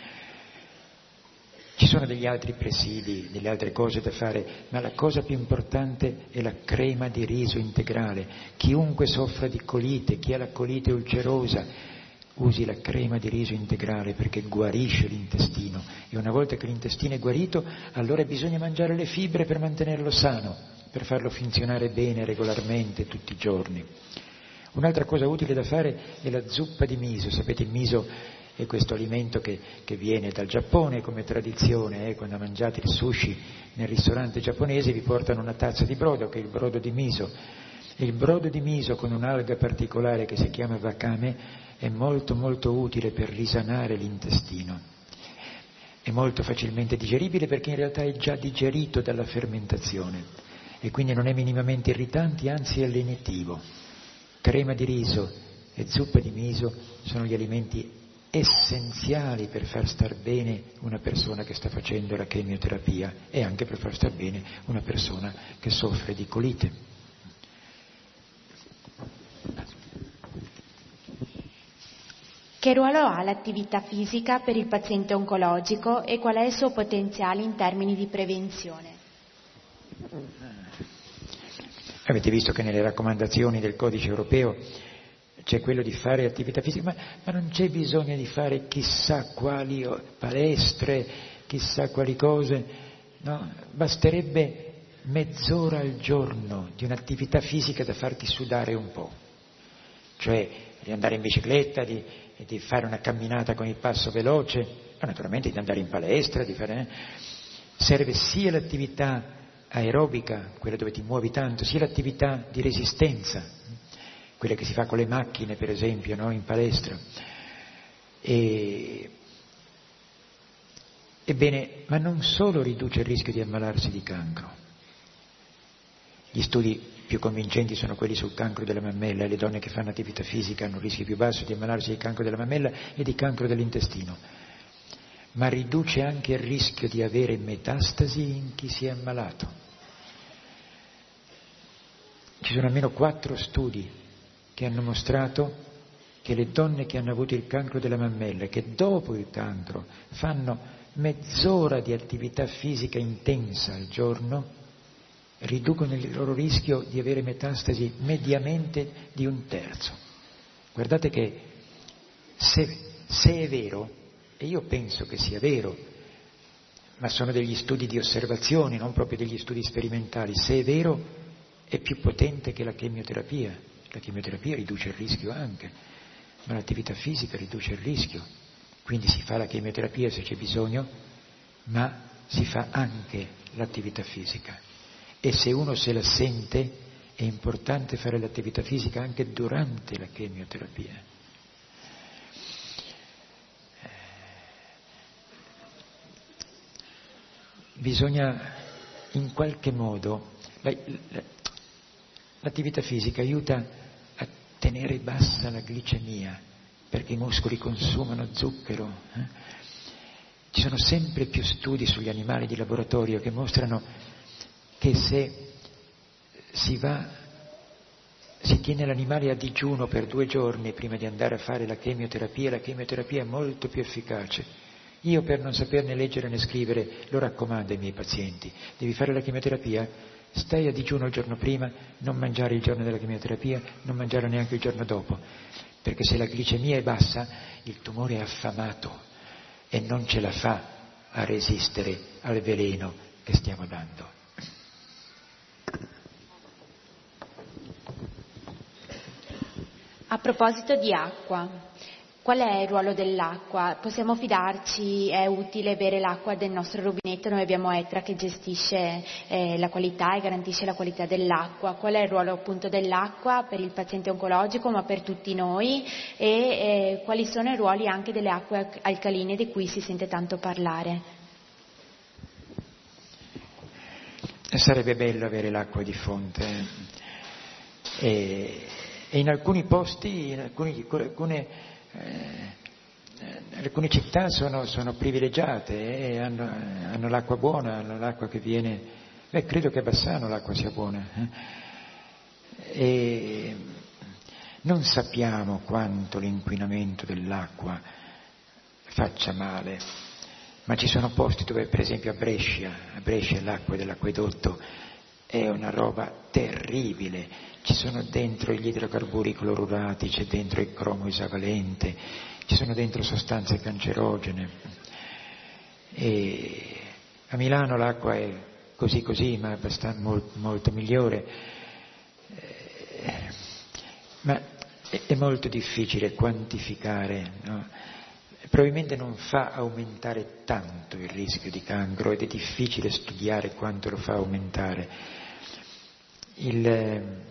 Ci sono degli altri presidi, delle altre cose da fare, ma la cosa più importante è la crema di riso integrale. Chiunque soffra di colite, chi ha la colite ulcerosa, usi la crema di riso integrale perché guarisce l'intestino. E una volta che l'intestino è guarito, allora bisogna mangiare le fibre per mantenerlo sano, per farlo funzionare bene, regolarmente, tutti i giorni. Un'altra cosa utile da fare è la zuppa di miso. Sapete, il miso è questo alimento che, che viene dal Giappone come tradizione, eh? Quando mangiate il sushi nel ristorante giapponese vi portano una tazza di brodo, che è il brodo di miso, e il brodo di miso con un'alga particolare che si chiama wakame è molto molto utile per risanare l'intestino, è molto facilmente digeribile perché in realtà è già digerito dalla fermentazione e quindi non è minimamente irritante, anzi è lenitivo. Crema di riso e zuppa di miso sono gli alimenti essenziali per far star bene una persona che sta facendo la chemioterapia e anche per far star bene una persona che soffre di colite. Che ruolo ha l'attività fisica per il paziente oncologico e qual è il suo potenziale in termini di prevenzione? Avete visto che nelle raccomandazioni del codice europeo c'è quello di fare attività fisica, ma, ma non c'è bisogno di fare chissà quali palestre, chissà quali cose, no? Basterebbe mezz'ora al giorno di un'attività fisica da farti sudare un po', cioè di andare in bicicletta, di, di fare una camminata con il passo veloce, ma naturalmente di andare in palestra, di fare... serve sia l'attività aerobica, quella dove ti muovi tanto, sia l'attività di resistenza, quella che si fa con le macchine, per esempio, no? In palestra. E... Ebbene, ma non solo riduce il rischio di ammalarsi di cancro. Gli studi più convincenti sono quelli sul cancro della mammella, e le donne che fanno attività fisica hanno un rischio più basso di ammalarsi di cancro della mammella e di cancro dell'intestino. Ma riduce anche il rischio di avere metastasi in chi si è ammalato. Ci sono almeno quattro studi che hanno mostrato che le donne che hanno avuto il cancro della mammella, che dopo il cancro fanno mezz'ora di attività fisica intensa al giorno, riducono il loro rischio di avere metastasi mediamente di un terzo. Guardate che se, se è vero, e io penso che sia vero, ma sono degli studi di osservazione, non proprio degli studi sperimentali, se è vero è più potente che la chemioterapia. La chemioterapia riduce il rischio anche, ma l'attività fisica riduce il rischio. Quindi si fa la chemioterapia se c'è bisogno, ma si fa anche l'attività fisica. E se uno se la sente, è importante fare l'attività fisica anche durante la chemioterapia. Bisogna in qualche modo, la, la, l'attività fisica aiuta tenere bassa la glicemia, perché i muscoli consumano zucchero. Eh? Ci sono sempre più studi sugli animali di laboratorio che mostrano che se si va, si tiene l'animale a digiuno per due giorni prima di andare a fare la chemioterapia, la chemioterapia è molto più efficace. Io, per non saperne leggere né scrivere, lo raccomando ai miei pazienti: devi fare la chemioterapia, stai a digiuno il giorno prima, non mangiare il giorno della chemioterapia, non mangiare neanche il giorno dopo, perché se la glicemia è bassa il tumore è affamato e non ce la fa a resistere al veleno che stiamo dando. A proposito di acqua, qual è il ruolo dell'acqua? Possiamo fidarci? È utile bere l'acqua del nostro rubinetto? Noi abbiamo Ettra che gestisce eh, la qualità e garantisce la qualità dell'acqua. Qual è il ruolo appunto dell'acqua per il paziente oncologico, ma per tutti noi? E eh, quali sono i ruoli anche delle acque alcaline di cui si sente tanto parlare? Sarebbe bello avere l'acqua di fonte. E... E in alcuni posti, in alcuni, alcune, eh, alcune città sono, sono privilegiate e hanno, hanno l'acqua buona, hanno l'acqua che viene... Beh, credo che a Bassano l'acqua sia buona. Eh? E non sappiamo quanto l'inquinamento dell'acqua faccia male, ma ci sono posti dove, per esempio a Brescia, a Brescia l'acqua dell'acquedotto è una roba terribile. Ci sono dentro gli idrocarburi clorurati, c'è dentro il cromo esavalente, ci sono dentro sostanze cancerogene. E a Milano l'acqua è così così, ma è abbastanza, molto, molto migliore. Eh, ma è, è molto difficile quantificare, no? Probabilmente non fa aumentare tanto il rischio di cancro ed è difficile studiare quanto lo fa aumentare. Il...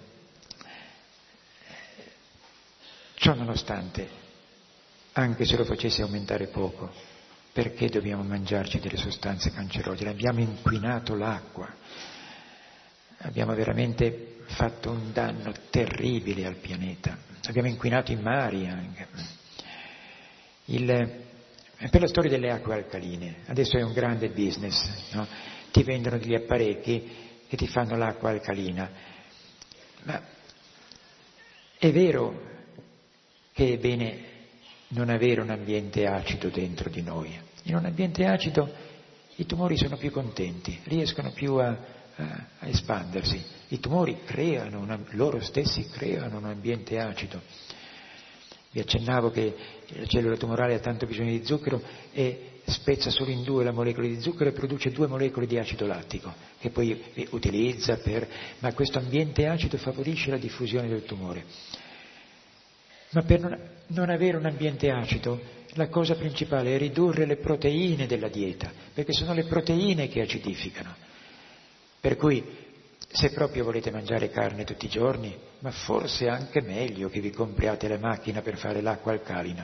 Ciò nonostante, anche se lo facesse aumentare poco, perché dobbiamo mangiarci delle sostanze cancerogene? Abbiamo inquinato l'acqua, abbiamo veramente fatto un danno terribile al pianeta, abbiamo inquinato i mari anche. Il, per la storia delle acque alcaline, adesso è un grande business, no? Ti vendono degli apparecchi che ti fanno l'acqua alcalina, ma è vero che è bene non avere un ambiente acido dentro di noi. In un ambiente acido i tumori sono più contenti, riescono più a, a, a espandersi. I tumori creano, una, loro stessi creano un ambiente acido. Vi accennavo che la cellula tumorale ha tanto bisogno di zucchero e spezza solo in due la molecola di zucchero e produce due molecole di acido lattico, che poi utilizza per... ma questo ambiente acido favorisce la diffusione del tumore. Ma per non, non avere un ambiente acido, la cosa principale è ridurre le proteine della dieta, perché sono le proteine che acidificano. Per cui, se proprio volete mangiare carne tutti i giorni, ma forse è anche meglio che vi compriate la macchina per fare l'acqua alcalina.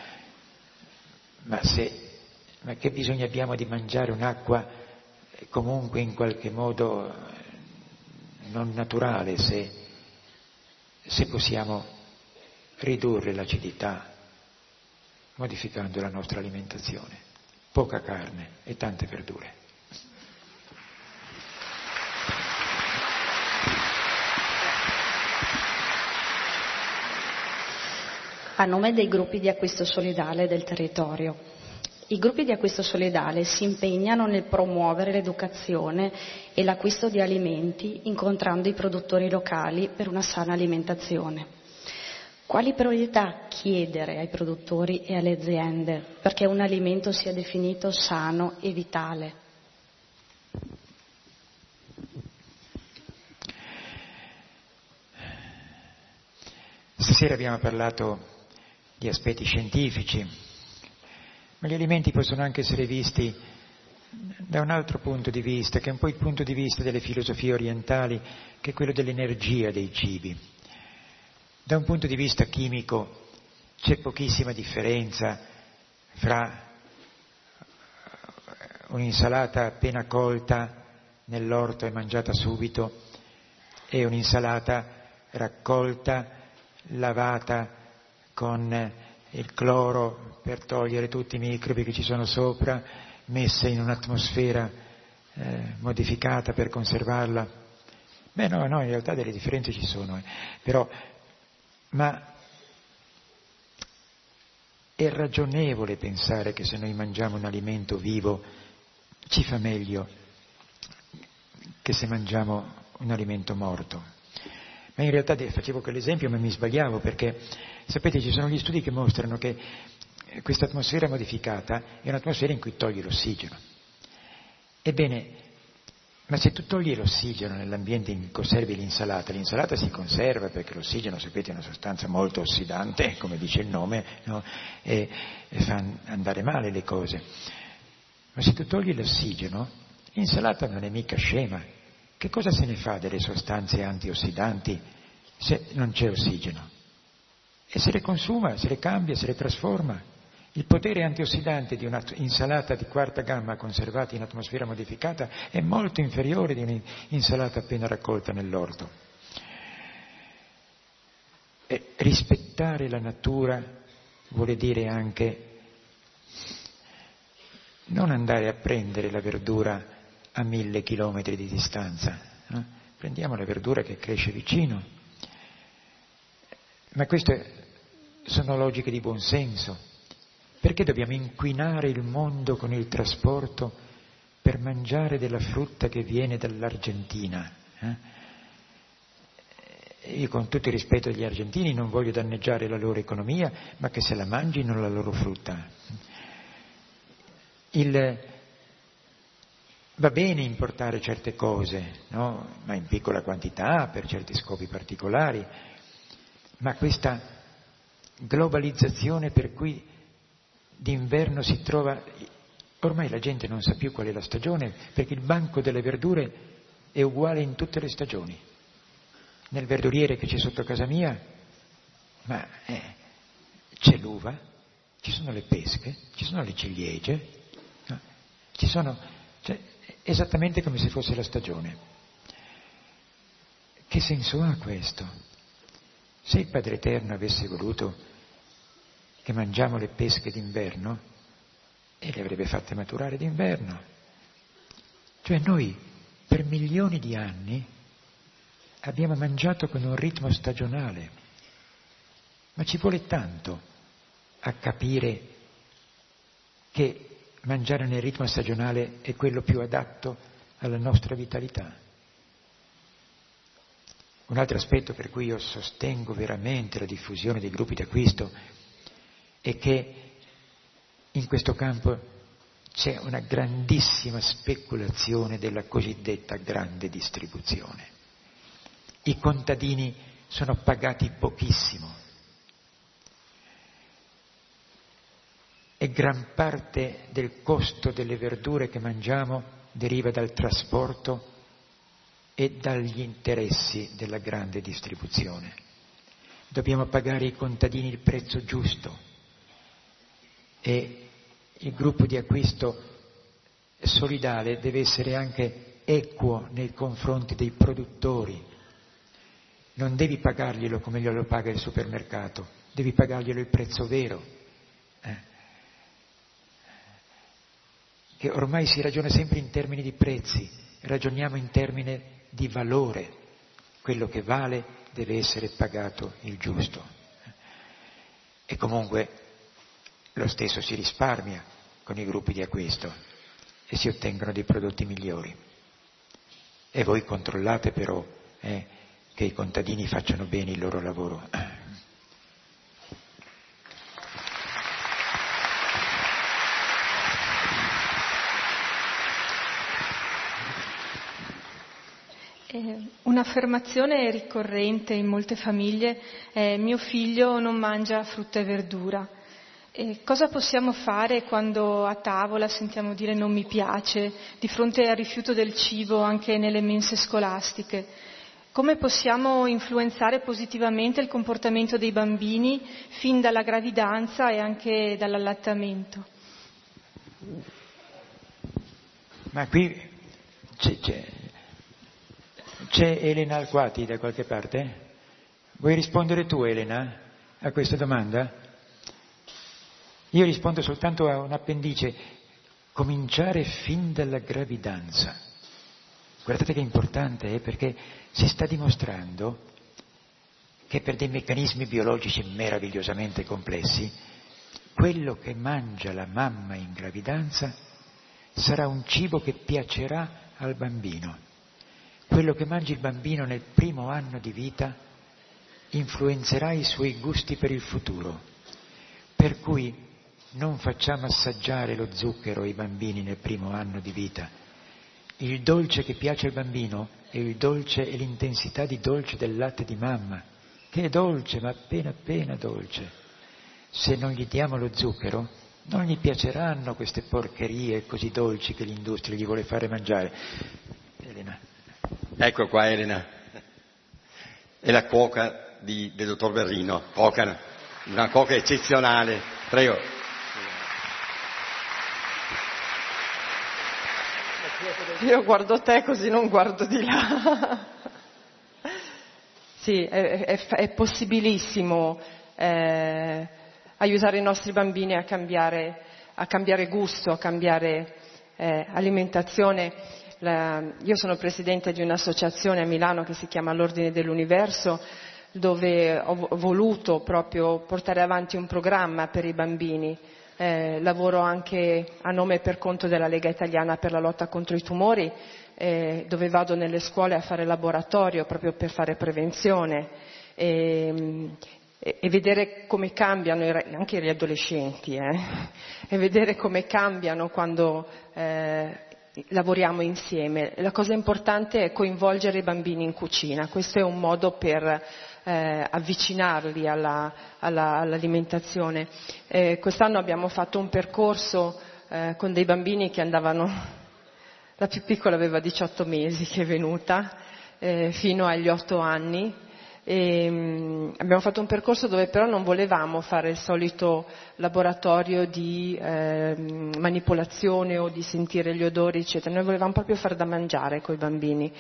Ma se, ma che bisogno abbiamo di mangiare un'acqua comunque in qualche modo non naturale, se, se possiamo ridurre l'acidità modificando la nostra alimentazione? Poca carne e tante verdure. A nome dei gruppi di acquisto solidale del territorio, i gruppi di acquisto solidale si impegnano nel promuovere l'educazione e l'acquisto di alimenti incontrando i produttori locali per una sana alimentazione. Quali priorità chiedere ai produttori e alle aziende perché un alimento sia definito sano e vitale? Stasera abbiamo parlato di aspetti scientifici, ma gli alimenti possono anche essere visti da un altro punto di vista, che è un po' il punto di vista delle filosofie orientali, che è quello dell'energia dei cibi. Da un punto di vista chimico c'è pochissima differenza fra un'insalata appena colta nell'orto e mangiata subito e un'insalata raccolta, lavata con il cloro per togliere tutti i microbi che ci sono sopra, messa in un'atmosfera eh, modificata per conservarla. Beh no, no, in realtà delle differenze ci sono, eh. però, ma è ragionevole pensare che se noi mangiamo un alimento vivo ci fa meglio che se mangiamo un alimento morto. Ma in realtà facevo quell'esempio ma mi sbagliavo, perché sapete ci sono gli studi che mostrano che questa atmosfera modificata è un'atmosfera in cui toglie l'ossigeno. Ebbene, ma se tu togli l'ossigeno nell'ambiente in cui conservi l'insalata, l'insalata si conserva perché l'ossigeno, sapete, è una sostanza molto ossidante, come dice il nome, no? e, e fa andare male le cose. Ma se tu togli l'ossigeno, l'insalata non è mica scema. Che cosa se ne fa delle sostanze antiossidanti se non c'è ossigeno? E se le consuma, se le cambia, se le trasforma. Il potere antiossidante di un'insalata di quarta gamma conservata in atmosfera modificata è molto inferiore di un'insalata appena raccolta nell'orto. E rispettare la natura vuole dire anche non andare a prendere la verdura a mille chilometri di distanza, no? Prendiamo la verdura che cresce vicino. Ma queste sono logiche di buonsenso. Perché dobbiamo inquinare il mondo con il trasporto per mangiare della frutta che viene dall'Argentina? Eh? Io, con tutto il rispetto agli argentini, non voglio danneggiare la loro economia, ma che se la mangino la loro frutta. Il Va bene importare certe cose, no? Ma in piccola quantità, per certi scopi particolari, ma questa globalizzazione per cui d'inverno si trova, ormai la gente non sa più qual è la stagione, perché il banco delle verdure è uguale in tutte le stagioni. Nel verduriere che c'è sotto casa mia, ma eh, c'è l'uva, ci sono le pesche, ci sono le ciliegie, no? ci sono... Cioè, esattamente come se fosse la stagione. Che senso ha questo? Se il Padre Eterno avesse voluto che mangiamo le pesche d'inverno, e le avrebbe fatte maturare d'inverno. Cioè noi per milioni di anni abbiamo mangiato con un ritmo stagionale, ma ci vuole tanto a capire che mangiare nel ritmo stagionale è quello più adatto alla nostra vitalità. Un altro aspetto per cui io sostengo veramente la diffusione dei gruppi d'acquisto è che in questo campo c'è una grandissima speculazione della cosiddetta grande distribuzione. I contadini sono pagati pochissimo e gran parte del costo delle verdure che mangiamo deriva dal trasporto e dagli interessi della grande distribuzione. Dobbiamo pagare ai contadini il prezzo giusto e il gruppo di acquisto solidale deve essere anche equo nei confronti dei produttori. Non devi pagarglielo come glielo paga il supermercato, devi pagarglielo il prezzo vero. Eh. Che ormai si ragiona sempre in termini di prezzi, ragioniamo in termini di valore. Quello che vale deve essere pagato il giusto. E comunque lo stesso si risparmia con i gruppi di acquisto e si ottengono dei prodotti migliori. E voi controllate però eh, che i contadini facciano bene il loro lavoro. Un'affermazione ricorrente in molte famiglie è: mio figlio non mangia frutta e verdura. E cosa possiamo fare quando a tavola sentiamo dire non mi piace, di fronte al rifiuto del cibo anche nelle mense scolastiche? Come possiamo influenzare positivamente il comportamento dei bambini fin dalla gravidanza e anche dall'allattamento? Ma qui c'è, c'è, c'è Elena Alquati da qualche parte? Vuoi rispondere tu, Elena, a questa domanda? Io rispondo soltanto a un appendice: cominciare fin dalla gravidanza. Guardate che importante è, perché si sta dimostrando che per dei meccanismi biologici meravigliosamente complessi, quello che mangia la mamma in gravidanza sarà un cibo che piacerà al bambino. Quello che mangi il bambino nel primo anno di vita influenzerà i suoi gusti per il futuro. Per cui non facciamo assaggiare lo zucchero ai bambini nel primo anno di vita. Il dolce che piace al bambino è il dolce e l'intensità di dolce del latte di mamma, che è dolce, ma appena appena dolce. Se non gli diamo lo zucchero, non gli piaceranno queste porcherie così dolci che l'industria gli vuole fare mangiare. Elena. Ecco qua Elena, è la cuoca di, del dottor Berrino, cuoca, una cuoca eccezionale. Prego. Io guardo te così non guardo di là. Sì, è, è, è possibilissimo eh, aiutare i nostri bambini a cambiare, a cambiare gusto, a cambiare eh, alimentazione. La, io sono presidente di un'associazione a Milano che si chiama l'Ordine dell'Universo, dove ho voluto proprio portare avanti un programma per i bambini. Eh, lavoro anche a nome e per conto della Lega Italiana per la lotta contro i tumori, eh, dove vado nelle scuole a fare laboratorio proprio per fare prevenzione e, e, e vedere come cambiano anche gli adolescenti, eh, e vedere come cambiano quando eh, lavoriamo insieme. La cosa importante è coinvolgere i bambini in cucina, questo è un modo per Eh, avvicinarli alla, alla, all'alimentazione. Eh, quest'anno abbiamo fatto un percorso eh, con dei bambini che andavano, la più piccola aveva diciotto mesi che è venuta, eh, fino agli otto anni. E, mh, abbiamo fatto un percorso dove però non volevamo fare il solito laboratorio di eh, manipolazione o di sentire gli odori eccetera, noi volevamo proprio far da mangiare coi bambini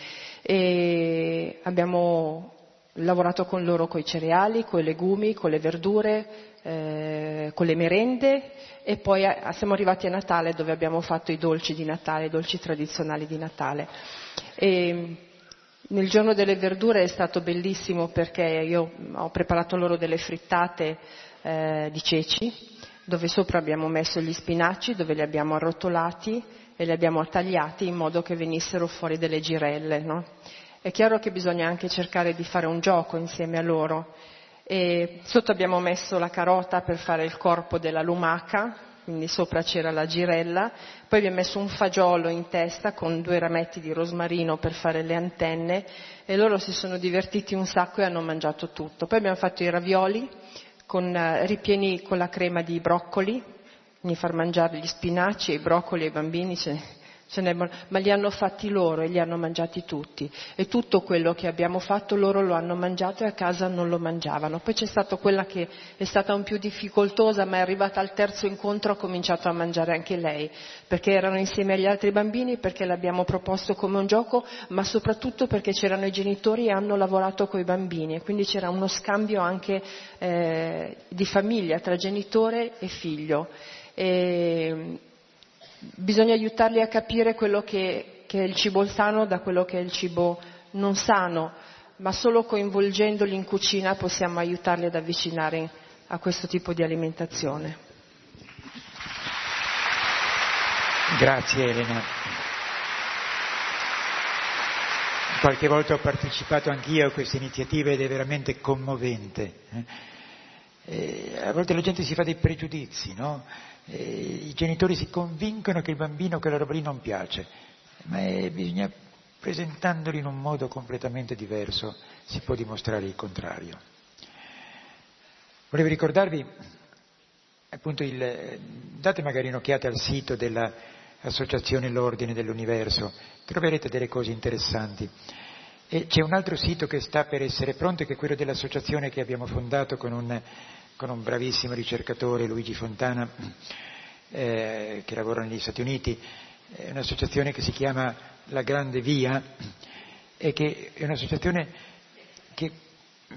e abbiamo lavorato con loro coi cereali, coi legumi, con le verdure, eh, con le merende e poi a, siamo arrivati a Natale dove abbiamo fatto i dolci di Natale, i dolci tradizionali di Natale. E nel giorno delle verdure è stato bellissimo perché io ho preparato loro delle frittate eh, di ceci, dove sopra abbiamo messo gli spinaci, dove li abbiamo arrotolati e li abbiamo tagliati in modo che venissero fuori delle girelle, no? È chiaro che bisogna anche cercare di fare un gioco insieme a loro. E sotto abbiamo messo la carota per fare il corpo della lumaca, quindi sopra c'era la girella, poi abbiamo messo un fagiolo in testa con due rametti di rosmarino per fare le antenne e loro si sono divertiti un sacco e hanno mangiato tutto. Poi abbiamo fatto i ravioli con, uh, ripieni con la crema di broccoli, quindi far mangiare gli spinaci e i broccoli ai bambini, ce ma li hanno fatti loro e li hanno mangiati tutti e tutto quello che abbiamo fatto loro lo hanno mangiato e a casa non lo mangiavano. Poi c'è stata quella che è stata un più difficoltosa, ma è arrivata al terzo incontro, ha cominciato a mangiare anche lei perché erano insieme agli altri bambini, perché l'abbiamo proposto come un gioco, ma soprattutto perché c'erano i genitori e hanno lavorato coi bambini e quindi c'era uno scambio anche eh, di famiglia tra genitore e figlio. E bisogna aiutarli a capire quello che, che è il cibo sano da quello che è il cibo non sano, ma solo coinvolgendoli in cucina possiamo aiutarli ad avvicinare a questo tipo di alimentazione. Grazie Elena. Qualche volta ho partecipato anch'io a queste iniziative ed è veramente commovente. Eh, a volte la gente si fa dei pregiudizi, no? Eh, i genitori si convincono che il bambino quella roba lì non piace, ma è, bisogna, presentandoli in un modo completamente diverso, si può dimostrare il contrario. Volevo ricordarvi, appunto, il, date magari un'occhiata al sito dell'Associazione L'Ordine dell'Universo, troverete delle cose interessanti. E c'è un altro sito che sta per essere pronto, che è quello dell'associazione che abbiamo fondato con un, con un bravissimo ricercatore, Luigi Fontana, eh, che lavora negli Stati Uniti. È un'associazione che si chiama La Grande Via e che è un'associazione che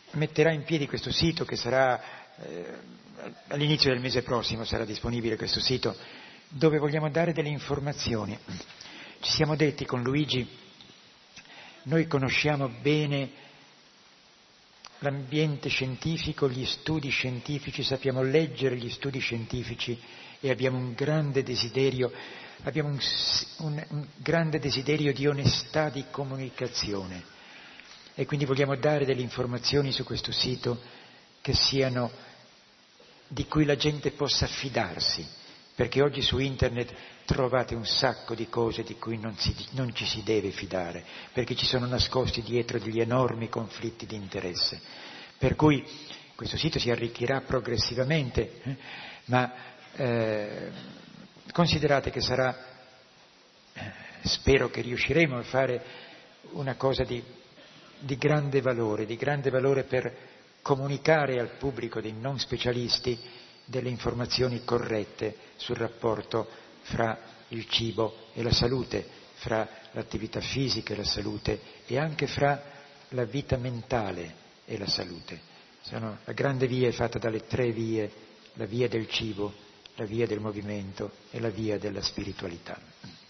metterà in piedi questo sito che sarà eh, all'inizio del mese prossimo, sarà disponibile questo sito, dove vogliamo dare delle informazioni. Ci siamo detti con Luigi, noi conosciamo bene l'ambiente scientifico, gli studi scientifici, sappiamo leggere gli studi scientifici e abbiamo un grande desiderio, abbiamo un, un, un grande desiderio di onestà di comunicazione e quindi vogliamo dare delle informazioni su questo sito che siano, di cui la gente possa fidarsi, perché oggi su internet trovate un sacco di cose di cui non, si, non ci si deve fidare, perché ci sono nascosti dietro degli enormi conflitti di interesse. Per cui questo sito si arricchirà progressivamente, eh, ma eh, considerate che sarà, eh, spero che riusciremo a fare una cosa di, di grande valore, di grande valore per comunicare al pubblico dei non specialisti delle informazioni corrette sul rapporto fra il cibo e la salute, fra l'attività fisica e la salute e anche fra la vita mentale e la salute. Sono, la grande via è fatta dalle tre vie, la via del cibo, la via del movimento e la via della spiritualità.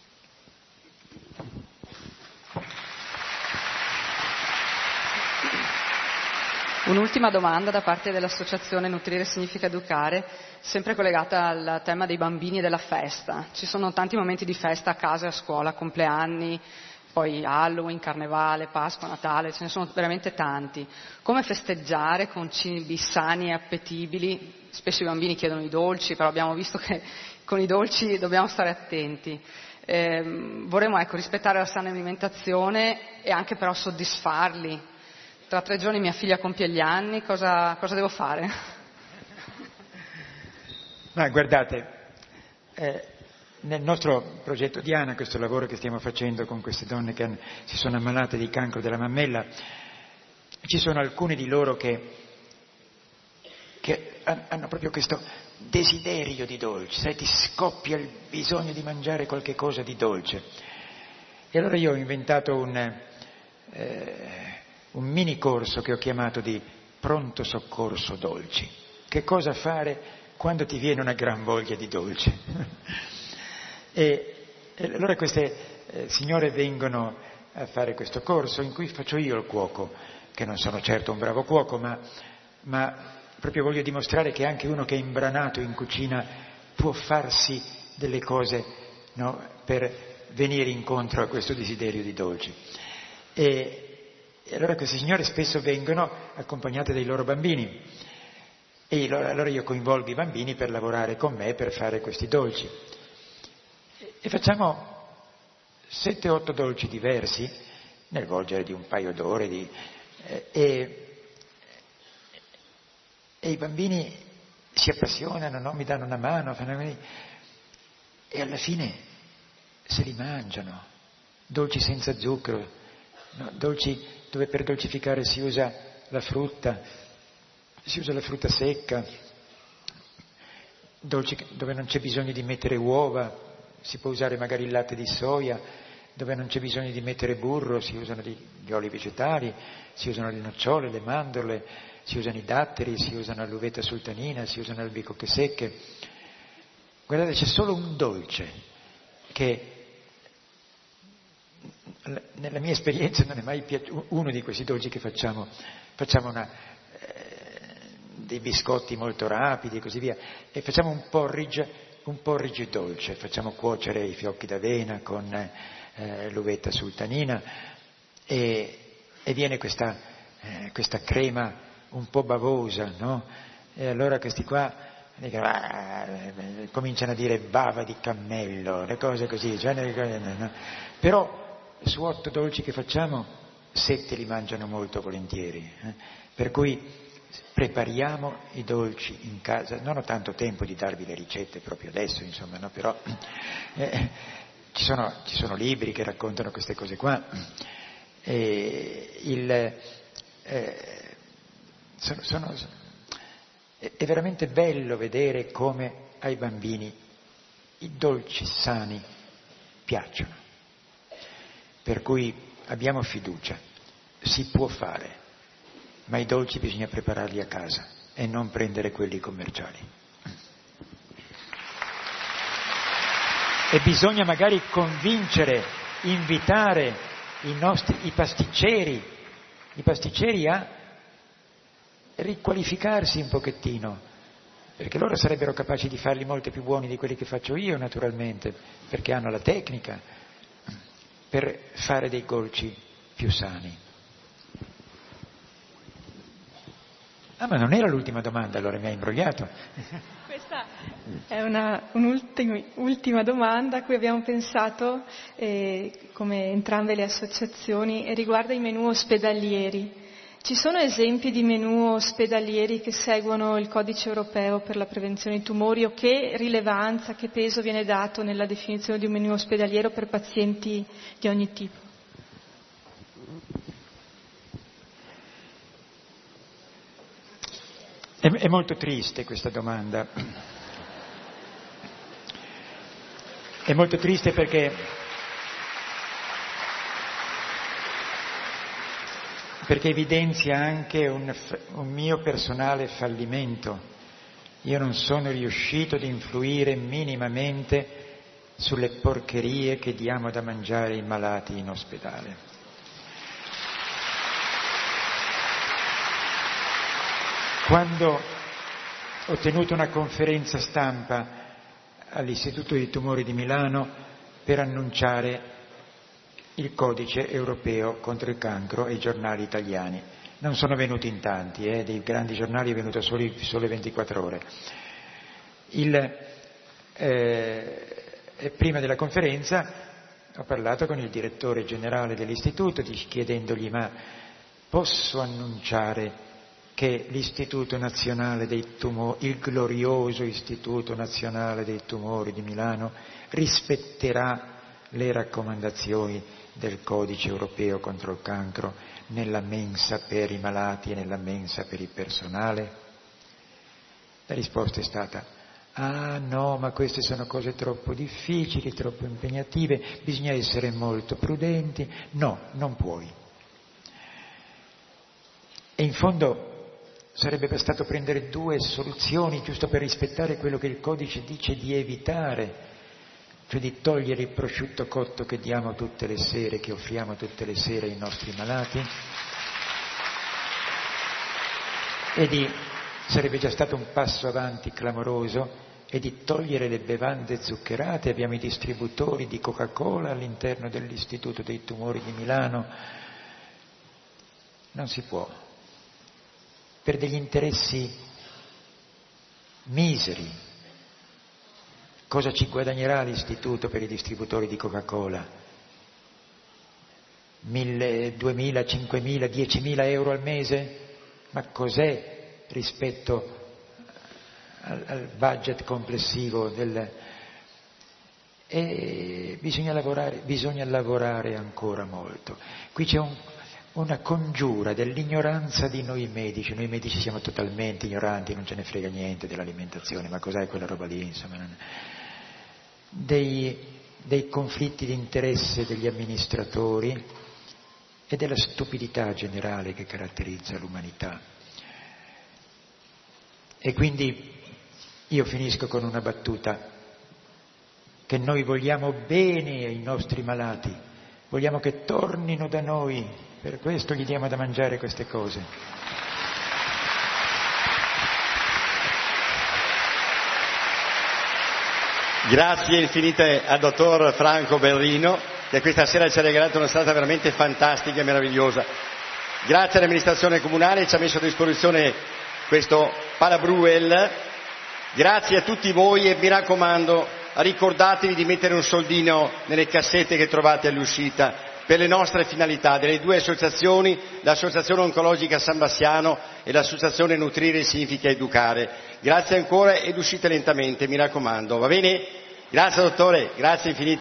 Un'ultima domanda da parte dell'associazione Nutrire Significa Educare, sempre collegata al tema dei bambini e della festa. Ci sono tanti momenti di festa a casa e a scuola, compleanni, poi Halloween, Carnevale, Pasqua, Natale, ce ne sono veramente tanti. Come festeggiare con cibi sani e appetibili? Spesso i bambini chiedono i dolci, però abbiamo visto che con i dolci dobbiamo stare attenti. Eh, vorremmo ecco, rispettare la sana alimentazione e anche però soddisfarli. Tra tre giorni mia figlia compie gli anni, cosa, cosa devo fare? Ma guardate, eh, nel nostro progetto Diana, questo lavoro che stiamo facendo con queste donne che hanno, si sono ammalate di cancro della mammella, ci sono alcune di loro che, che hanno proprio questo desiderio di dolce, sai, ti scoppia il bisogno di mangiare qualche cosa di dolce. E allora io ho inventato un... Eh, un mini corso che ho chiamato di pronto soccorso dolci. Che cosa fare quando ti viene una gran voglia di dolce? e, e allora queste eh, signore vengono a fare questo corso in cui faccio io il cuoco, che non sono certo un bravo cuoco, ma, ma proprio voglio dimostrare che anche uno che è imbranato in cucina può farsi delle cose, no, per venire incontro a questo desiderio di dolci. E, E allora queste signore spesso vengono accompagnate dai loro bambini e allora io coinvolgo i bambini per lavorare con me per fare questi dolci. E facciamo sette otto dolci diversi nel volgere di un paio d'ore di, eh, e, e i bambini si appassionano, no? Mi danno una mano, fanno, e alla fine se li mangiano. Dolci senza zucchero, no? Dolci dove per dolcificare si usa la frutta, si usa la frutta secca, dolci dove non c'è bisogno di mettere uova, si può usare magari il latte di soia, dove non c'è bisogno di mettere burro, si usano gli oli vegetali, si usano le nocciole, le mandorle, si usano i datteri, si usano l'uvetta sultanina, si usano le albicocche secche. Guardate, c'è solo un dolce che nella mia esperienza non è mai piaciuto, uno di questi dolci che facciamo, facciamo una, eh, dei biscotti molto rapidi e così via, e facciamo un porridge, un porridge dolce, facciamo cuocere i fiocchi d'avena con eh, l'uvetta sultanina e, e viene questa, eh, questa crema un po' bavosa, no? E allora questi qua dicono, ah, cominciano a dire bava di cammello, le cose così, cioè, no? Però su otto dolci che facciamo, sette li mangiano molto volentieri, eh? Per cui prepariamo i dolci in casa. Non ho tanto tempo di darvi le ricette proprio adesso, insomma, no? Però eh, ci, sono, ci sono libri che raccontano queste cose qua. E il, eh, sono, sono, è veramente bello vedere come ai bambini i dolci sani piacciono. Per cui abbiamo fiducia, si può fare, ma i dolci bisogna prepararli a casa e non prendere quelli commerciali. E bisogna magari convincere, invitare i nostri, i pasticceri, i pasticceri a riqualificarsi un pochettino, perché loro sarebbero capaci di farli molto più buoni di quelli che faccio io, naturalmente, perché hanno la tecnica per fare dei dolci più sani. Ah, ma non era l'ultima domanda, allora mi ha imbrogliato. Questa è una, un'ultima ultima domanda a cui abbiamo pensato, eh, come entrambe le associazioni, e riguarda i menù ospedalieri. Ci sono esempi di menù ospedalieri che seguono il codice europeo per la prevenzione dei tumori, o che rilevanza, che peso viene dato nella definizione di un menù ospedaliero per pazienti di ogni tipo? È, è molto triste questa domanda. È molto triste perché perché evidenzia anche un, un mio personale fallimento. Io non sono riuscito ad influire minimamente sulle porcherie che diamo da mangiare ai malati in ospedale. Quando ho tenuto una conferenza stampa all'Istituto di Tumori di Milano per annunciare il codice europeo contro il cancro ai giornali italiani. Non sono venuti in tanti, eh, dei grandi giornali è venuto solo sole ventiquattro ore. Il, eh, prima della conferenza ho parlato con il direttore generale dell'istituto chiedendogli: ma posso annunciare che l'Istituto Nazionale dei Tumori, il glorioso Istituto Nazionale dei Tumori di Milano, rispetterà le raccomandazioni del codice europeo contro il cancro nella mensa per i malati e nella mensa per il personale? La risposta è stata: ah no, ma queste sono cose troppo difficili, troppo impegnative, bisogna essere molto prudenti. No, non puoi. E in fondo sarebbe bastato prendere due soluzioni giusto per rispettare quello che il codice dice di evitare, cioè di togliere il prosciutto cotto che diamo tutte le sere, che offriamo tutte le sere ai nostri malati, e di, sarebbe già stato un passo avanti clamoroso, e di togliere le bevande zuccherate. Abbiamo i distributori di Coca-Cola all'interno dell'Istituto dei Tumori di Milano. Non si può, per degli interessi miseri. Cosa ci guadagnerà l'Istituto per i distributori di Coca-Cola? Mille, duemila, cinquemila, diecimila euro al mese? Ma cos'è rispetto al, al budget complessivo del... E bisogna lavorare, bisogna lavorare ancora molto. Qui c'è un, una congiura dell'ignoranza di noi medici. Noi medici siamo totalmente ignoranti, non ce ne frega niente dell'alimentazione, ma cos'è quella roba lì, insomma... Non... Dei, dei conflitti di interesse degli amministratori e della stupidità generale che caratterizza l'umanità. E quindi io finisco con una battuta: che noi vogliamo bene ai nostri malati, vogliamo che tornino da noi, per questo gli diamo da mangiare queste cose. Grazie infinite al dottor Franco Berrino, che questa sera ci ha regalato una serata veramente fantastica e meravigliosa. Grazie all'amministrazione comunale che ci ha messo a disposizione questo Palabruel. Grazie a tutti voi e mi raccomando, ricordatevi di mettere un soldino nelle cassette che trovate all'uscita per le nostre finalità, delle due associazioni, l'Associazione Oncologica San Bassiano e l'Associazione Nutrire Significa Educare. Grazie ancora ed uscite lentamente, mi raccomando, va bene? Grazie dottore, grazie infinite.